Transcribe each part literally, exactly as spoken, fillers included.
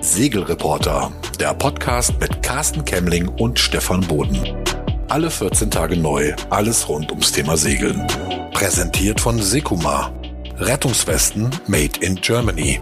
Segelreporter, der Podcast mit Carsten Kemmling und Stefan Boden. Alle vierzehn Tage neu, alles rund ums Thema Segeln. Präsentiert von Sekuma. Rettungswesten made in Germany.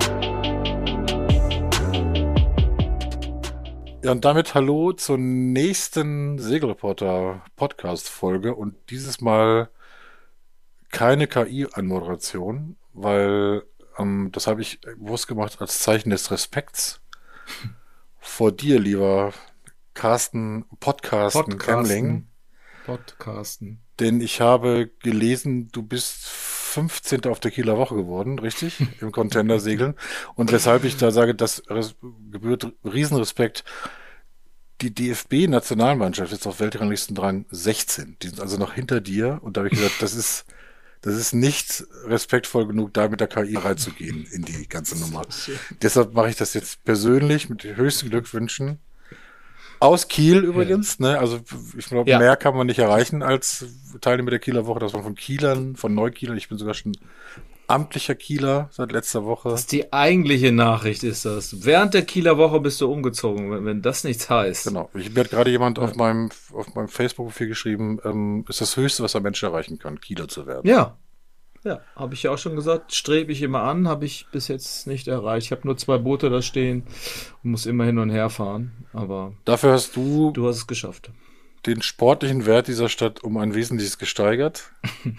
Ja, und damit hallo zur nächsten Segelreporter-Podcast-Folge und dieses Mal keine K I-Anmoderation, weil ähm, das habe ich bewusst gemacht als Zeichen des Respekts vor dir, lieber Carsten, Podcasten, Kemmling. Podcasten. Denn ich habe gelesen, du bist fünfzehnter auf der Kieler Woche geworden, richtig? Im Contender-Segeln. Und weshalb ich da sage, das res- gebührt Riesenrespekt. Die D F B-Nationalmannschaft ist auf Weltranglistenrang sechzehn. Die sind also noch hinter dir. Und da habe ich gesagt, das ist, das ist nicht respektvoll genug, da mit der K I reinzugehen in die ganze Nummer. Deshalb mache ich das jetzt persönlich mit den höchsten Glückwünschen. Aus Kiel übrigens, ne? Also ich glaube, Ja. mehr kann man nicht erreichen als Teilnehmer der Kieler Woche. Das war von Kielern, von Neukielern. Ich bin sogar schon amtlicher Kieler seit letzter Woche. Das ist die eigentliche Nachricht, ist das. Während der Kieler Woche bist du umgezogen, wenn, wenn das nichts heißt. Genau. Ich, mir hat gerade jemand auf meinem auf meinem Facebook-Profil geschrieben, ähm, ist das Höchste, was ein Mensch erreichen kann, Kieler zu werden. Ja. Ja, habe ich ja auch schon gesagt, strebe ich immer an, habe ich bis jetzt nicht erreicht. Ich habe nur zwei Boote da stehen und muss immer hin und her fahren, aber Dafür hast du du hast es geschafft. den sportlichen Wert dieser Stadt um ein Wesentliches gesteigert.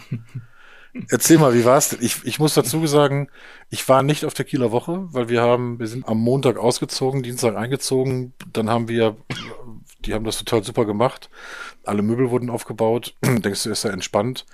Erzähl mal, wie war's denn? Ich, ich muss dazu sagen, ich war nicht auf der Kieler Woche, weil wir haben, wir sind am Montag ausgezogen, Dienstag eingezogen, dann haben wir, die haben das total super gemacht, alle Möbel wurden aufgebaut, denkst du, ist ja entspannt.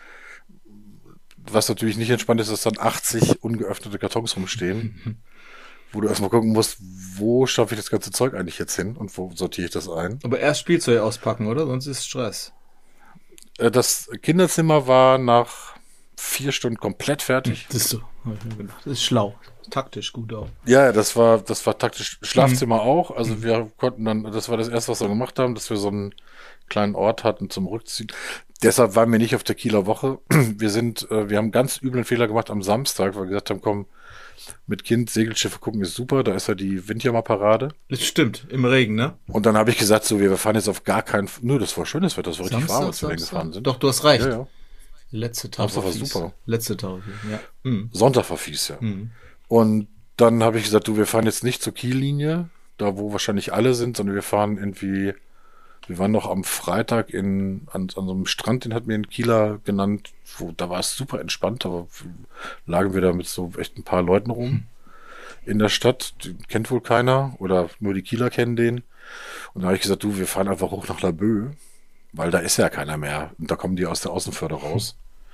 Was natürlich nicht entspannt ist, dass dann achtzig ungeöffnete Kartons rumstehen, wo du erstmal gucken musst, wo schaffe ich das ganze Zeug eigentlich jetzt hin und wo sortiere ich das ein. Aber erst Spielzeug auspacken, oder? Sonst ist Stress. Äh, Das Kinderzimmer war nach vier Stunden komplett fertig. Das ist so, hab ich mir gedacht. Das ist schlau. Taktisch gut auch. Ja, ja, das war, das war taktisch. Schlafzimmer auch. Also wir konnten dann, das war das erste, was wir gemacht haben, dass wir so einen kleinen Ort hatten zum Rückziehen. Deshalb waren wir nicht auf der Kieler Woche. Wir sind, äh, wir haben ganz üblen Fehler gemacht am Samstag, weil wir gesagt haben, komm, mit Kind Segelschiffe gucken ist super, da ist ja die Windjammerparade. Das stimmt, im Regen, ne? Und dann habe ich gesagt, so, wir fahren jetzt auf gar keinen Fall. Nö, das war schönes Wetter, das war richtig warm, als wir Samstag? gefahren sind. Doch, du hast recht. Ja, ja. Letzte Tag Samstag war fies. super. Letzte Tag, ja. Mhm. Sonntag war fies, ja. Mhm. Und dann habe ich gesagt, du, wir fahren jetzt nicht zur Kiellinie, da wo wahrscheinlich alle sind, sondern wir fahren irgendwie, wir waren noch am Freitag in, an, an so einem Strand, den hat mir ein Kieler genannt, wo, da war es super entspannt, aber lagen wir da mit so echt ein paar Leuten rum in der Stadt, die kennt wohl keiner oder nur die Kieler kennen den. Und da habe ich gesagt, du, wir fahren einfach hoch nach Laboe, weil da ist ja keiner mehr und da kommen die aus der Außenförde raus.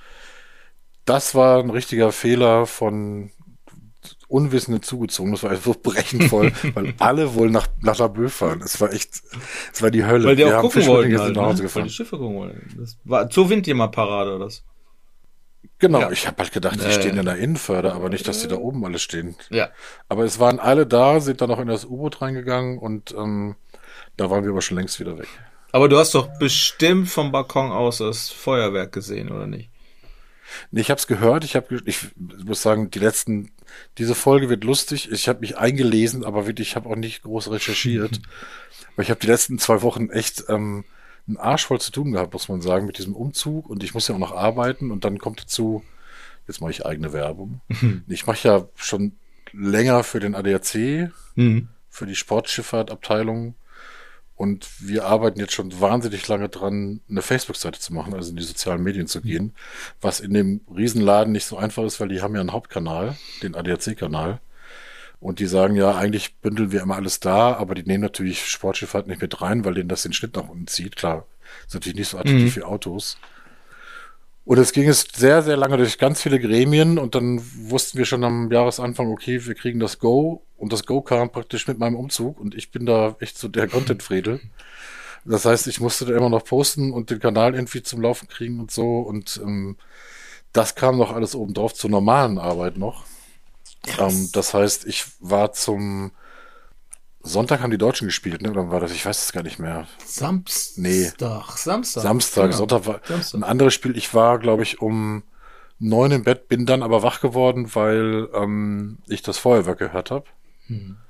Das war ein richtiger Fehler von Unwissenden zugezogen. Das war einfach so brechend voll, weil alle wohl nach, nach Laboe fahren. Es war echt, es war die Hölle. Weil die wir auch haben gucken Fischbrötchen wollten jetzt halt, nach Hause ne? Weil gefahren. die Schiffe gucken wollten. Das war zur Windjammerparade oder das? Genau, Ja. ich habe halt gedacht, die Äh. stehen in der Innenförde, aber nicht, dass die da oben alle stehen. Ja. Aber es waren alle da, sind dann noch in das U-Boot reingegangen und ähm, da waren wir aber schon längst wieder weg. Aber du hast doch bestimmt vom Balkon aus das Feuerwerk gesehen, oder nicht? Nee, ich habe es gehört, ich habe, ich muss sagen, die letzten, diese Folge wird lustig. Ich habe mich eingelesen, aber wirklich, ich habe auch nicht groß recherchiert. Weil ich habe die letzten zwei Wochen echt ähm, einen Arsch voll zu tun gehabt, muss man sagen, mit diesem Umzug. Und ich muss ja auch noch arbeiten. Und dann kommt dazu, jetzt mache ich eigene Werbung. Ich mache ja schon länger für den A D A C, Mhm. für die Sportschifffahrtabteilung. Und wir arbeiten jetzt schon wahnsinnig lange dran, eine Facebook-Seite zu machen, also in die sozialen Medien zu gehen, was in dem Riesenladen nicht so einfach ist, weil die haben ja einen Hauptkanal, den A D A C-Kanal. Und die sagen ja, eigentlich bündeln wir immer alles da, aber die nehmen natürlich Sportschifffahrt nicht mit rein, weil denen das den Schnitt nach unten zieht. Klar, ist natürlich nicht so attraktiv Mhm. wie Autos. Und es ging es sehr, sehr lange durch ganz viele Gremien und dann wussten wir schon am Jahresanfang, okay, wir kriegen das Go und das Go kam praktisch mit meinem Umzug und ich bin da echt so der Content-Fredel. Das heißt, ich musste da immer noch posten und den Kanal irgendwie zum Laufen kriegen und so und ähm, das kam noch alles oben drauf zur normalen Arbeit noch. Ähm, das heißt, ich war zum Sonntag haben die Deutschen gespielt, ne? Oder war das? Ich weiß es gar nicht mehr. Samstag. Nee. Samstag. Samstag, Ja. Sonntag war Samstag. ein anderes Spiel. Ich war, glaube ich, um neun im Bett, bin dann aber wach geworden, weil ähm, ich das Feuerwerk gehört habe. Hm.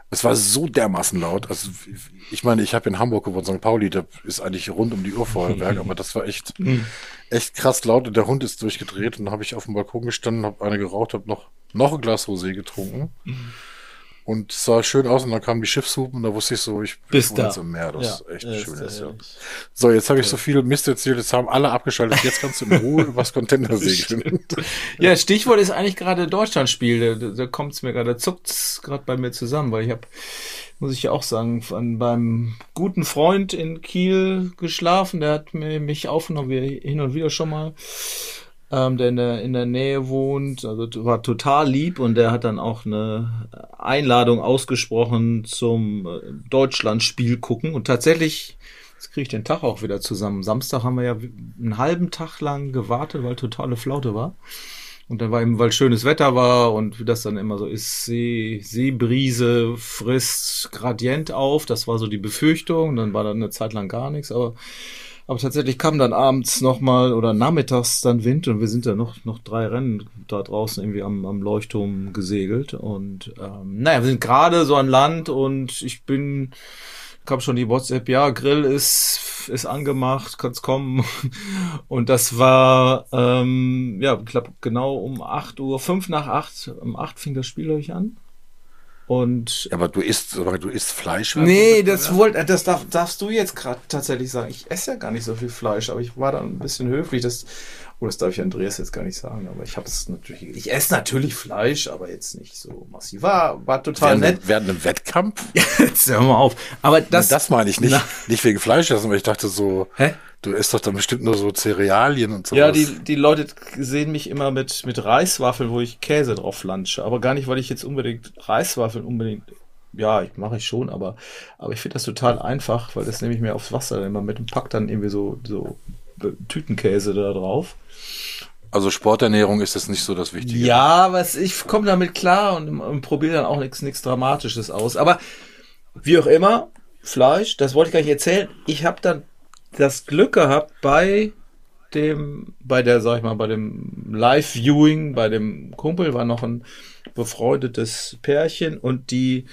Es war so dermaßen laut. Also ich meine, ich habe in Hamburg gewohnt, Sankt Pauli, da ist eigentlich rund um die Uhr Feuerwerk, aber das war echt, echt krass laut und der Hund ist durchgedreht und dann habe ich auf dem Balkon gestanden, habe eine geraucht, habe noch, noch ein Glas Rosé getrunken und es sah schön aus und dann kamen die Schiffshupen und da wusste ich so, ich bin Bis da. jetzt im Meer, das Ja, ist echt ja, schön. ist Ist, ja ja. ehrlich. So, jetzt habe ich so viel Mist erzählt, jetzt haben alle abgeschaltet, jetzt kannst du in Ruhe übers Container segeln. Ja, Stichwort ist eigentlich gerade Deutschlandspiel. Da, da kommt es mir gerade, da zuckt es gerade bei mir zusammen, weil ich habe, muss ich ja auch sagen, von, beim guten Freund in Kiel geschlafen. Der hat mir, mich aufgenommen, wie hin und wieder schon mal, ähm, der in der, in der Nähe wohnt. Also war total lieb und der hat dann auch eine Einladung ausgesprochen zum äh, Deutschlandspiel gucken. Und tatsächlich, jetzt kriege ich den Tag auch wieder zusammen. Samstag haben wir ja einen halben Tag lang gewartet, weil totale Flaute war. Und dann war eben, weil schönes Wetter war und wie das dann immer so ist, See, Seebrise frisst Gradient auf. Das war so die Befürchtung. Dann war dann eine Zeit lang gar nichts. Aber, aber tatsächlich kam dann abends nochmal oder nachmittags dann Wind und wir sind dann noch, noch drei Rennen da draußen irgendwie am, am Leuchtturm gesegelt. Und ähm, naja, wir sind gerade so an Land und ich bin... kam schon die WhatsApp, ja, Grill ist, ist angemacht, kann's kommen. Und das war, ähm, ja, ich glaube, genau um acht Uhr, fünf nach acht, um acht fing das Spiel, glaube ich, an. Und. Ja, aber du isst, aber du isst Fleisch? Nee, das wollt, das darf, darfst du jetzt gerade tatsächlich sagen. Ich esse ja gar nicht so viel Fleisch, aber ich war dann ein bisschen höflich, das, oh, das darf ich Andreas jetzt gar nicht sagen, aber ich habe es natürlich, ich esse natürlich Fleisch, aber jetzt nicht so massiv. War, war total während, nett. Während einem Wettkampf? Jetzt hör mal auf. Aber das. Das meine ich nicht, Na, nicht wegen Fleisch, aber ich dachte so, hä? du isst doch dann bestimmt nur so Cerealien und sowas. Ja, die, die Leute sehen mich immer mit, mit Reiswaffeln, wo ich Käse drauf flansche. Aber gar nicht, weil ich jetzt unbedingt Reiswaffeln unbedingt, ja, ich mache ich schon, aber, aber ich finde das total einfach, weil das nehme ich mir aufs Wasser immer mit und pack dann irgendwie so, so Tütenkäse da drauf. Also Sporternährung ist jetzt nicht so das Wichtige. Ja, was ich komme damit klar und, und probiere dann auch nichts nichts Dramatisches aus. Aber wie auch immer, Fleisch, das wollte ich gar nicht erzählen. Ich habe dann das Glück gehabt bei dem, bei der, sag ich mal, bei dem Live-Viewing, bei dem Kumpel war noch ein befreundetes Pärchen und die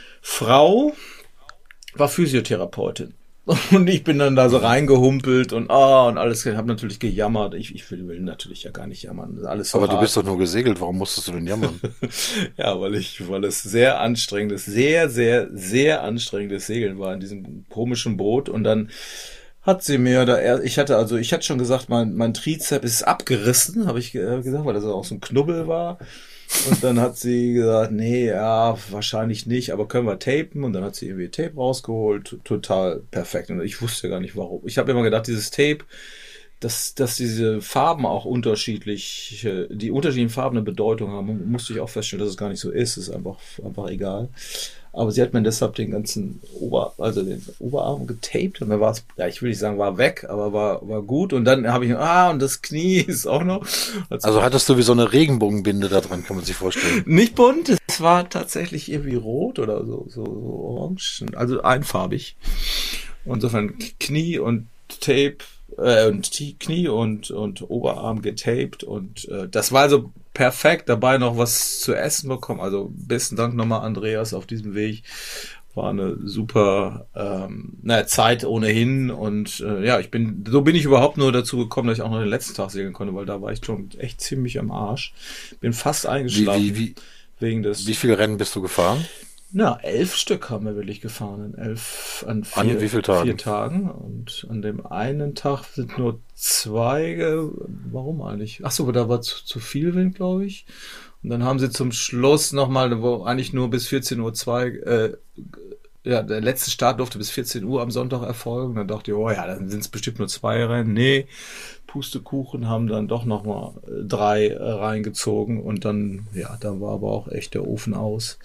Frau war Physiotherapeutin. Und ich bin dann da so reingehumpelt und ah und alles, habe natürlich gejammert. Ich, ich will, will natürlich ja gar nicht jammern. Alles so aber hart. Du bist doch nur gesegelt, warum musstest du denn jammern? Ja, weil ich, weil es sehr anstrengendes, sehr, sehr, sehr anstrengendes Segeln war in diesem komischen Boot und dann hat sie mir da, ich hatte also, ich hatte schon gesagt, mein, mein Trizeps ist abgerissen, habe ich gesagt, weil das auch so ein Knubbel war. Und dann hat sie gesagt, nee, ja, wahrscheinlich nicht, aber können wir tapen? Und dann hat sie irgendwie Tape rausgeholt, total perfekt. Und ich wusste gar nicht, warum. Ich habe immer gedacht, dieses Tape, dass, dass diese Farben auch unterschiedlich, die unterschiedlichen Farben eine Bedeutung haben, musste ich auch feststellen, dass es gar nicht so ist. Ist einfach, einfach egal. Aber sie hat mir deshalb den ganzen Ober, also den Oberarm getaped und mir war es, ja, ich will nicht sagen, war weg, aber war, war gut. Und dann habe ich, ah, und das Knie ist auch noch. Also, also hattest du wie so eine Regenbogenbinde da dran, kann man sich vorstellen. Nicht bunt, es war tatsächlich irgendwie rot oder so, so, so orange, also einfarbig. Und insofern Knie und Tape, äh, und Knie und, und Oberarm getaped und äh, das war also perfekt, dabei noch was zu essen bekommen. Also besten Dank nochmal, Andreas, auf diesem Weg. War eine super ähm, naja, Zeit ohnehin und äh, ja, ich bin, so bin ich überhaupt nur dazu gekommen, dass ich auch noch den letzten Tag segeln konnte, weil da war ich schon echt ziemlich am Arsch. Bin fast eingeschlafen. Wie, wie, wie, wegen des. Wie viele Rennen bist du gefahren? Na, elf Stück haben wir wirklich gefahren, in elf, an vier, an wie viel Tagen? vier Tagen. Und an dem einen Tag sind nur zwei, äh, warum eigentlich? Ach so, da war zu, zu viel Wind, glaube ich. Und dann haben sie zum Schluss nochmal, wo eigentlich nur bis vierzehn Uhr zwei, äh, ja, der letzte Start durfte bis vierzehn Uhr am Sonntag erfolgen. Dann dachte ich, oh ja, dann sind es bestimmt nur zwei Rennen. Nee, Pustekuchen, haben dann doch nochmal drei äh, reingezogen. Und dann, ja, da war aber auch echt der Ofen aus.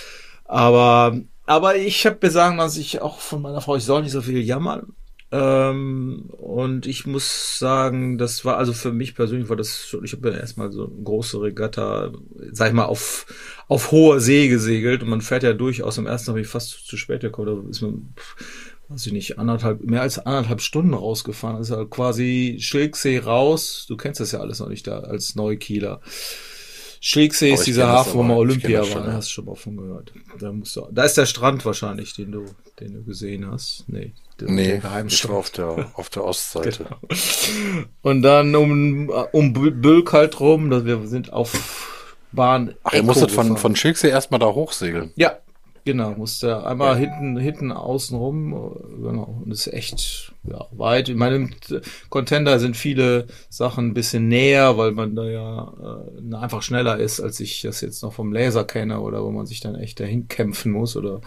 Aber, aber ich habe mir sagen lassen, ich auch von meiner Frau, ich soll nicht so viel jammern. Ähm, und ich muss sagen, das war also für mich persönlich war das schon, ich habe ja erstmal so eine große Regatta, sag ich mal, auf, auf hoher See gesegelt und man fährt ja durchaus, am ersten habe ich fast zu, zu spät gekommen, da ist man, weiß ich nicht, anderthalb, mehr als anderthalb Stunden rausgefahren, das ist halt quasi Schilksee raus, du kennst das ja alles noch nicht da, als Neukieler. Schilksee ist dieser Hafen, wo mal Olympia war, schon, da hast du schon mal von gehört. Da, musst du, da ist der Strand wahrscheinlich, den du, den du gesehen hast. Nee, der, nee der ich war auf der, auf der Ostseite. Genau. Und dann um, um Bülk halt rum, dass wir sind auf Bahn. Ach, ihr musstet von, von Schilksee erstmal da hochsegeln? Ja, genau, musste einmal ja. hinten, hinten außen rum, genau, und das ist echt, ja, weit. In meinem Contender sind viele Sachen ein bisschen näher, weil man da ja äh, einfach schneller ist, als ich das jetzt noch vom Laser kenne oder wo man sich dann echt dahin kämpfen muss oder.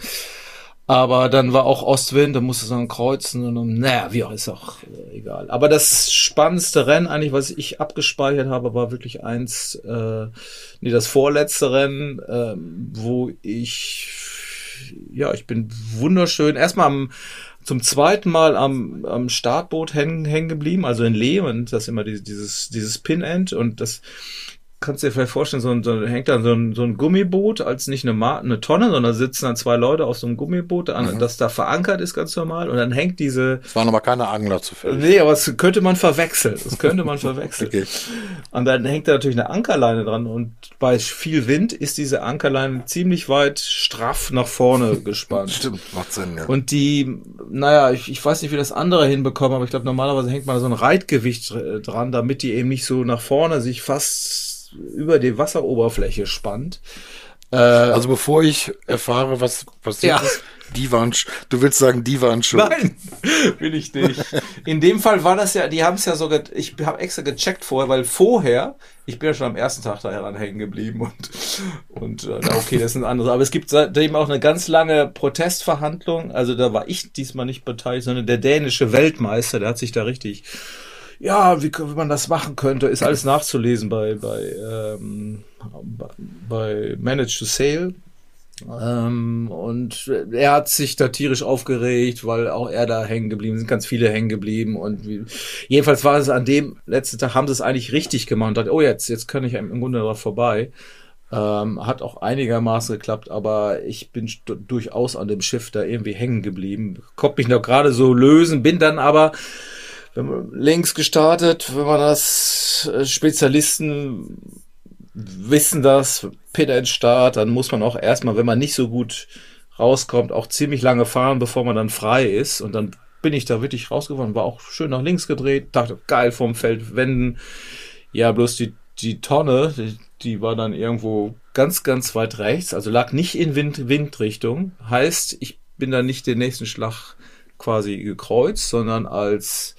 Aber dann war auch Ostwind, da musste es dann kreuzen und dann, naja, wie auch, ist auch äh, egal. Aber das spannendste Rennen eigentlich, was ich abgespeichert habe, war wirklich eins, äh, nee, das vorletzte Rennen, äh, wo ich, ja, ich bin wunderschön, erstmal am, zum zweiten Mal am, am Startboot hängen, hängen geblieben, also in Lee, und das ist immer dieses, dieses Pin-End, und das kannst du dir vielleicht vorstellen, so ein, so hängt dann so ein, so ein Gummiboot als nicht eine, Ma- eine Tonne, sondern sitzen dann zwei Leute auf so einem Gummiboot, an, mhm. das da verankert ist, ganz normal, und dann hängt diese... Es waren aber keine Angler zufällig. Nee, aber das könnte man verwechseln. Das könnte man verwechseln. Okay. Und dann hängt da natürlich eine Ankerleine dran, und bei viel Wind ist diese Ankerleine ziemlich weit straff nach vorne gespannt. Stimmt, macht Sinn, ja. Und die, naja, ich, ich weiß nicht, wie das andere hinbekommen, aber ich glaube, normalerweise hängt man so ein Reitgewicht dran, damit die eben nicht so nach vorne sich fast über die Wasseroberfläche spannt. Äh, also bevor ich erfahre, was passiert ja. ist, die waren, du willst sagen, die waren schon. Nein, will ich nicht. In dem Fall war das ja, die haben es ja sogar, ich habe extra gecheckt vorher, weil vorher, ich bin ja schon am ersten Tag daran hängen geblieben und, und äh, okay, das ist ein anderes. Aber es gibt seitdem auch eine ganz lange Protestverhandlung, also da war ich diesmal nicht beteiligt, sondern der dänische Weltmeister, der hat sich da richtig, ja, wie, wie man das machen könnte, ist alles nachzulesen bei, bei, ähm, bei Manage to Sail. Ähm, und er hat sich da tierisch aufgeregt, weil auch er da hängen geblieben sind, ganz viele hängen geblieben, und wie, jedenfalls war es an dem letzten Tag, haben sie es eigentlich richtig gemacht und dachte, oh, jetzt, jetzt kann ich im Grunde darauf vorbei. Ähm, hat auch einigermaßen geklappt, aber ich bin st- durchaus an dem Schiff da irgendwie hängen geblieben. Konnte mich noch gerade so lösen, bin dann aber links gestartet, wenn man das Spezialisten wissen das, Pit-End-Start, dann muss man auch erstmal, wenn man nicht so gut rauskommt, auch ziemlich lange fahren, bevor man dann frei ist, und dann bin ich da wirklich rausgefahren, war auch schön nach links gedreht, dachte, geil, vom Feld wenden, ja, bloß die, die Tonne, die, die war dann irgendwo ganz, ganz weit rechts, also lag nicht in Wind, Windrichtung, heißt, ich bin dann nicht den nächsten Schlag quasi gekreuzt, sondern als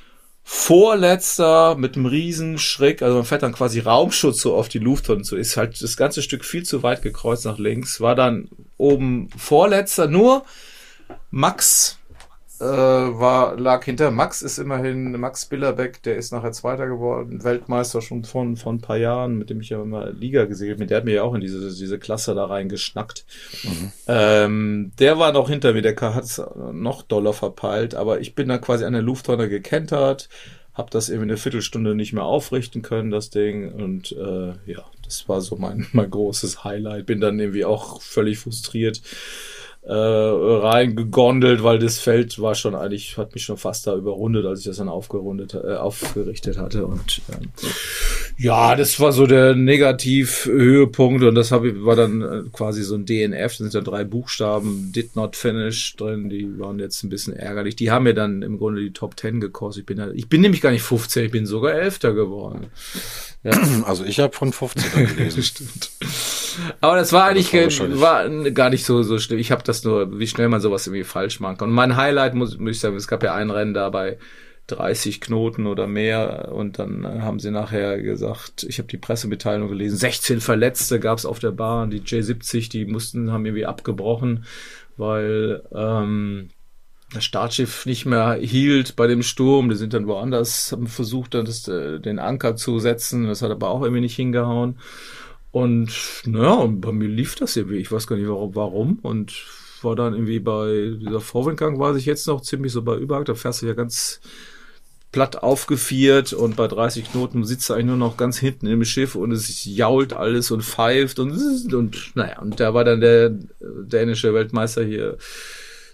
Vorletzter mit einem riesen Schreck, also man fährt dann quasi Raumschutz so auf die Lufttonne zu, ist halt das ganze Stück viel zu weit gekreuzt nach links, war dann oben Vorletzter, nur Max äh, war, lag hinter, Max ist immerhin, Max Billerbeck, der ist nachher Zweiter geworden, Weltmeister schon von, von ein paar Jahren, mit dem ich ja immer Liga gesegelt bin, der hat mir ja auch in diese, diese Klasse da reingeschnackt. Mhm. Ähm, der war noch hinter mir, der hat es noch doller verpeilt, aber ich bin dann quasi an der Lufttonne gekentert, hab das irgendwie eine Viertelstunde nicht mehr aufrichten können, das Ding, und äh, ja, das war so mein, mein großes Highlight, bin dann irgendwie auch völlig frustriert äh, reingegondelt, weil das Feld war schon eigentlich, hat mich schon fast da überrundet, als ich das dann aufgerundet, äh, aufgerichtet hatte, und ähm, ja, das war so der Negativ-Höhepunkt, und das hab ich, war dann äh, quasi so ein D N F, da sind dann drei Buchstaben, did not finish drin, die waren jetzt ein bisschen ärgerlich, die haben mir dann im Grunde die Top Ten gekostet, ich bin halt, ich bin nämlich gar nicht fünfzehn, ich bin sogar Elfter geworden. Ja. Also ich habe von fünfzehn gelesen. Stimmt. Aber das war eigentlich das war, war gar nicht so so schlimm. Ich habe das nur, wie schnell man sowas irgendwie falsch machen kann. Und mein Highlight muss, muss ich sagen, es gab ja ein Rennen da bei dreißig Knoten oder mehr, und dann haben sie nachher gesagt, ich habe die Pressemitteilung gelesen, sechzehn Verletzte gab es auf der Bahn, die J siebzig, die mussten, haben irgendwie abgebrochen, weil ähm, das Startschiff nicht mehr hielt bei dem Sturm. Die sind dann woanders, haben versucht, dann das, den Anker zu setzen. Das hat aber auch irgendwie nicht hingehauen. Und naja, und bei mir lief das irgendwie. Ich weiß gar nicht warum. warum. Und war dann irgendwie bei dieser Vorwindgang, war ich jetzt noch ziemlich so bei Überhang. Da fährst du ja ganz platt aufgefiert, und bei dreißig Knoten sitzt du eigentlich nur noch ganz hinten im Schiff und es jault alles und pfeift und, und naja, und da war dann der dänische Weltmeister hier,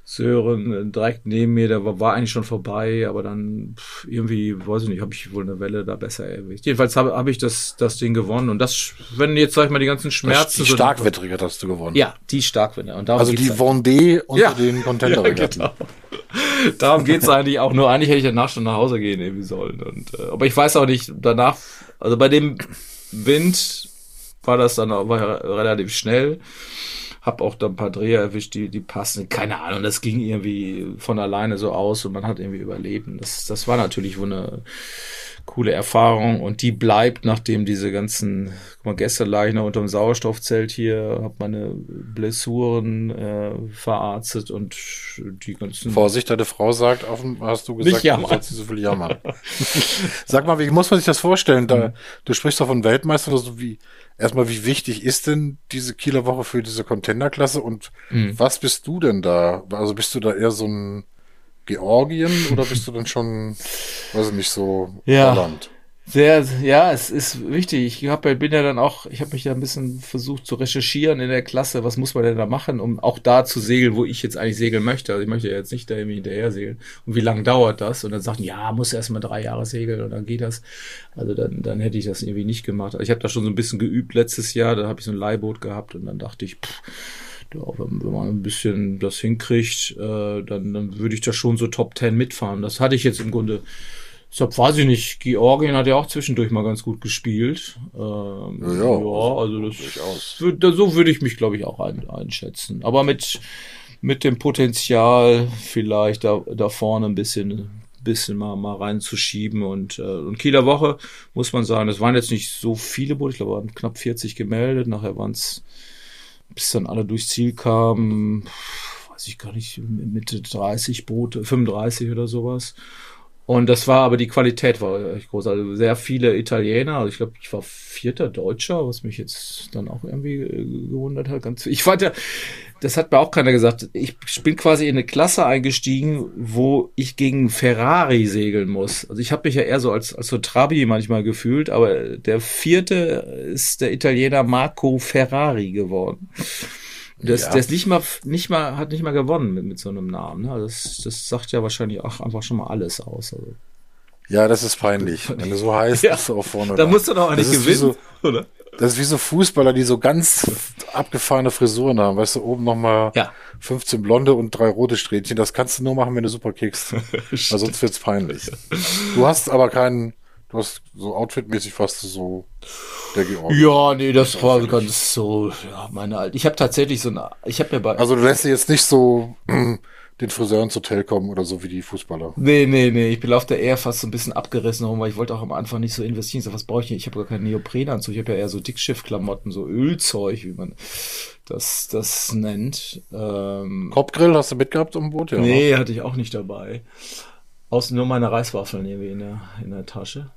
Sören direkt neben mir, der war, war eigentlich schon vorbei, aber dann pff, irgendwie, weiß ich nicht, habe ich wohl eine Welle da besser erwischt. Jedenfalls habe hab ich das, das Ding gewonnen und das, wenn jetzt, sag ich mal, die ganzen Schmerzen... Die so Starkwettrige hast du gewonnen. Ja, die Starkwettrige. Und darum also die halt. Vendée unter Ja. den Contender-Regatten. Ja, genau. Darum geht's eigentlich auch nur. Eigentlich hätte ich danach schon nach Hause gehen irgendwie sollen. Und, äh, aber ich weiß auch nicht, danach, also bei dem Wind war das dann auch, war relativ schnell. Hab auch da ein paar Dreher erwischt, die, die passen. Keine Ahnung, das ging irgendwie von alleine so aus und man hat irgendwie überlebt. Und das, das war natürlich wohl eine coole Erfahrung und die bleibt, nachdem diese ganzen, guck mal, gestern lag ich noch unter dem Sauerstoffzelt hier, hab meine Blessuren äh, verarztet und die ganzen... Vorsicht, deine Frau sagt, auf dem, hast du gesagt, Nicht du sollst nicht so viel jammern. Sag mal, wie muss man sich das vorstellen? Da, du sprichst doch von Weltmeistern, also wie, erstmal, wie wichtig ist denn diese Kieler Woche für diese Contender-Klasse und mhm. was bist du denn da? Also bist du da eher so ein Georgien oder bist du denn schon, weiß ich nicht, so ja, Holland? Sehr, ja, es ist wichtig. Ich hab, bin ja dann auch, ich habe mich da ein bisschen versucht zu recherchieren in der Klasse, was muss man denn da machen, um auch da zu segeln, wo ich jetzt eigentlich segeln möchte. Also ich möchte ja jetzt nicht da irgendwie hinterher segeln. Und wie lange dauert das? Und dann sagten, ja, muss erst mal drei Jahre segeln und dann geht das. Also dann, dann hätte ich das irgendwie nicht gemacht. Also ich habe da schon so ein bisschen geübt letztes Jahr, da habe ich so ein Leihboot gehabt und dann dachte ich, pff, ja, wenn, wenn man ein bisschen das hinkriegt, äh, dann, dann würde ich da schon so Top Ten mitfahren. Das hatte ich jetzt im Grunde, deshalb weiß ich nicht, Georgien hat ja auch zwischendurch mal ganz gut gespielt. Ähm, ja, ja, ja, also das würd, so würde ich mich, glaube ich, auch ein, einschätzen. Aber mit, mit dem Potenzial vielleicht da, da vorne ein bisschen, bisschen mal, mal reinzuschieben und, äh, und Kieler Woche, muss man sagen, es waren jetzt nicht so viele Boote, ich glaube, waren knapp vierzig gemeldet, nachher waren es, bis dann alle durchs Ziel kamen, weiß ich gar nicht, Mitte dreißig Boote, fünfunddreißig oder sowas. Und das war, aber die Qualität war echt groß. Also sehr viele Italiener. Also ich glaube, ich war vierter Deutscher, was mich jetzt dann auch irgendwie gewundert hat. Ganz, ich fand ja, das hat mir auch keiner gesagt. Ich bin quasi in eine Klasse eingestiegen, wo ich gegen Ferrari segeln muss. Also ich habe mich ja eher so als, als so Trabi manchmal gefühlt, aber der vierte ist der Italiener Marco Ferrari geworden. Das, ja. Der ist nicht mal, nicht mal, hat nicht mal gewonnen mit, mit so einem Namen. Ne? Das, das sagt ja wahrscheinlich auch einfach schon mal alles aus. Also. Ja, das ist peinlich. Wenn du so heißt, ja. bist du auch vorne. Da musst du doch auch nicht gewinnen, so, oder? Das ist wie so Fußballer, die so ganz abgefahrene Frisuren haben. Weißt du, oben nochmal ja. fünfzehn blonde und drei rote Strähnchen. Das kannst du nur machen, wenn du super kickst. Weil sonst wird's peinlich. Du hast aber keinen, du hast so outfitmäßig fast so der Georgien. Ja, nee, das, das war ganz so, ja, meine alte. Ich habe tatsächlich so eine, ich habe ja bei... Also du lässt dir jetzt nicht so den Friseur ins Hotel kommen oder so wie die Fußballer. Nee, nee, nee, ich laufe da eher fast so ein bisschen abgerissen rum, weil ich wollte auch am Anfang nicht so investieren. So, was brauche ich nicht? Ich habe gar keinen Neoprenanzug. Ich habe ja eher so Dickschiff-Klamotten, so Ölzeug, wie man das, das nennt. Ähm, Kopfgrill hast du mitgehabt am Boot? Ja, nee, hatte ich auch nicht dabei. Außen nur meine Reiswaffeln irgendwie in der, in der Tasche.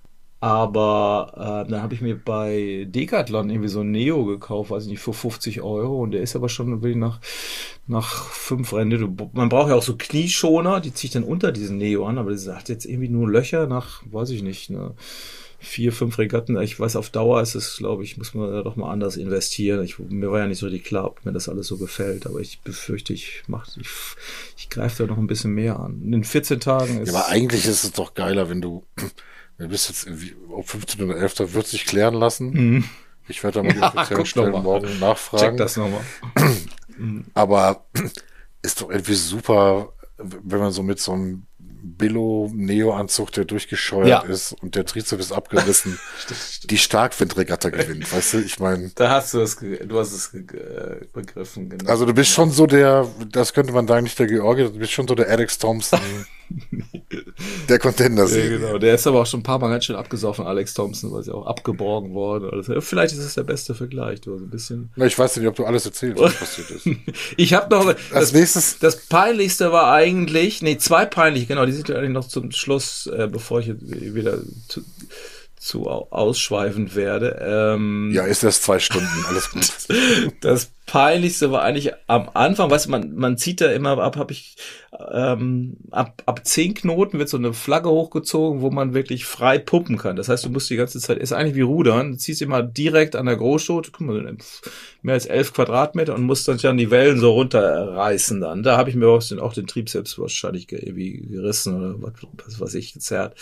Aber äh, dann habe ich mir bei Decathlon irgendwie so ein Neo gekauft, weiß ich nicht, für fünfzig Euro. Und der ist aber schon wirklich nach, nach fünf Rennen. Man braucht ja auch so Knieschoner, die ziehe ich dann unter diesen Neo an. Aber das hat jetzt irgendwie nur Löcher nach, weiß ich nicht, ne, vier, fünf Regatten. Ich weiß, auf Dauer ist es, glaube ich, muss man da doch mal anders investieren. Ich, mir war ja nicht so richtig klar, ob mir das alles so gefällt. Aber ich befürchte, ich mach, ich, ich greife da noch ein bisschen mehr an. In vierzehn Tagen ist... Ja, aber eigentlich ist es doch geiler, wenn du... Du bist jetzt irgendwie ob fünfzehn oder elf, da wird sich klären lassen. Mhm. Ich werde da mal die offiziellen ja, Stellen morgen nachfragen. Check das nochmal. Aber ist doch irgendwie super, wenn man so mit so einem Billo-Neo-Anzug, der durchgescheuert ja. ist und der Trizep ist abgerissen, die Starkwindregatta gewinnt. Weißt du, ich meine. Da hast du es, du hast es begriffen, genau. Also du bist schon so der, das könnte man sagen, nicht der Georgier, du bist schon so der Alex Thompson der Contender-Serie. Ja, genau. Der ist aber auch schon ein paar Mal ganz schön abgesoffen, Alex Thompson, weil sie auch abgeborgen worden. Also, vielleicht ist es der beste Vergleich. Du hast ein bisschen. Na, ich weiß nicht, ob du alles erzählst, was passiert ist. Ich habe noch. Als das, nächstes. Das Peinlichste war eigentlich, nee, zwei peinliche, genau, die sind ja eigentlich noch zum Schluss, äh, bevor ich wieder zu, zu ausschweifend werde. Ähm, ja, ist das zwei Stunden, alles gut. Das Peinlichste war eigentlich am Anfang, weißt du, man, man zieht da immer ab, habe ich, ähm, ab, ab zehn Knoten wird so eine Flagge hochgezogen, wo man wirklich frei pumpen kann. Das heißt, du musst die ganze Zeit, ist eigentlich wie Rudern, du ziehst immer direkt an der Großschot, guck mal, mehr als elf Quadratmeter und musst dann ja die Wellen so runterreißen dann. Da habe ich mir auch den, auch den Trizeps wahrscheinlich irgendwie gerissen oder was, was weiß ich, gezerrt.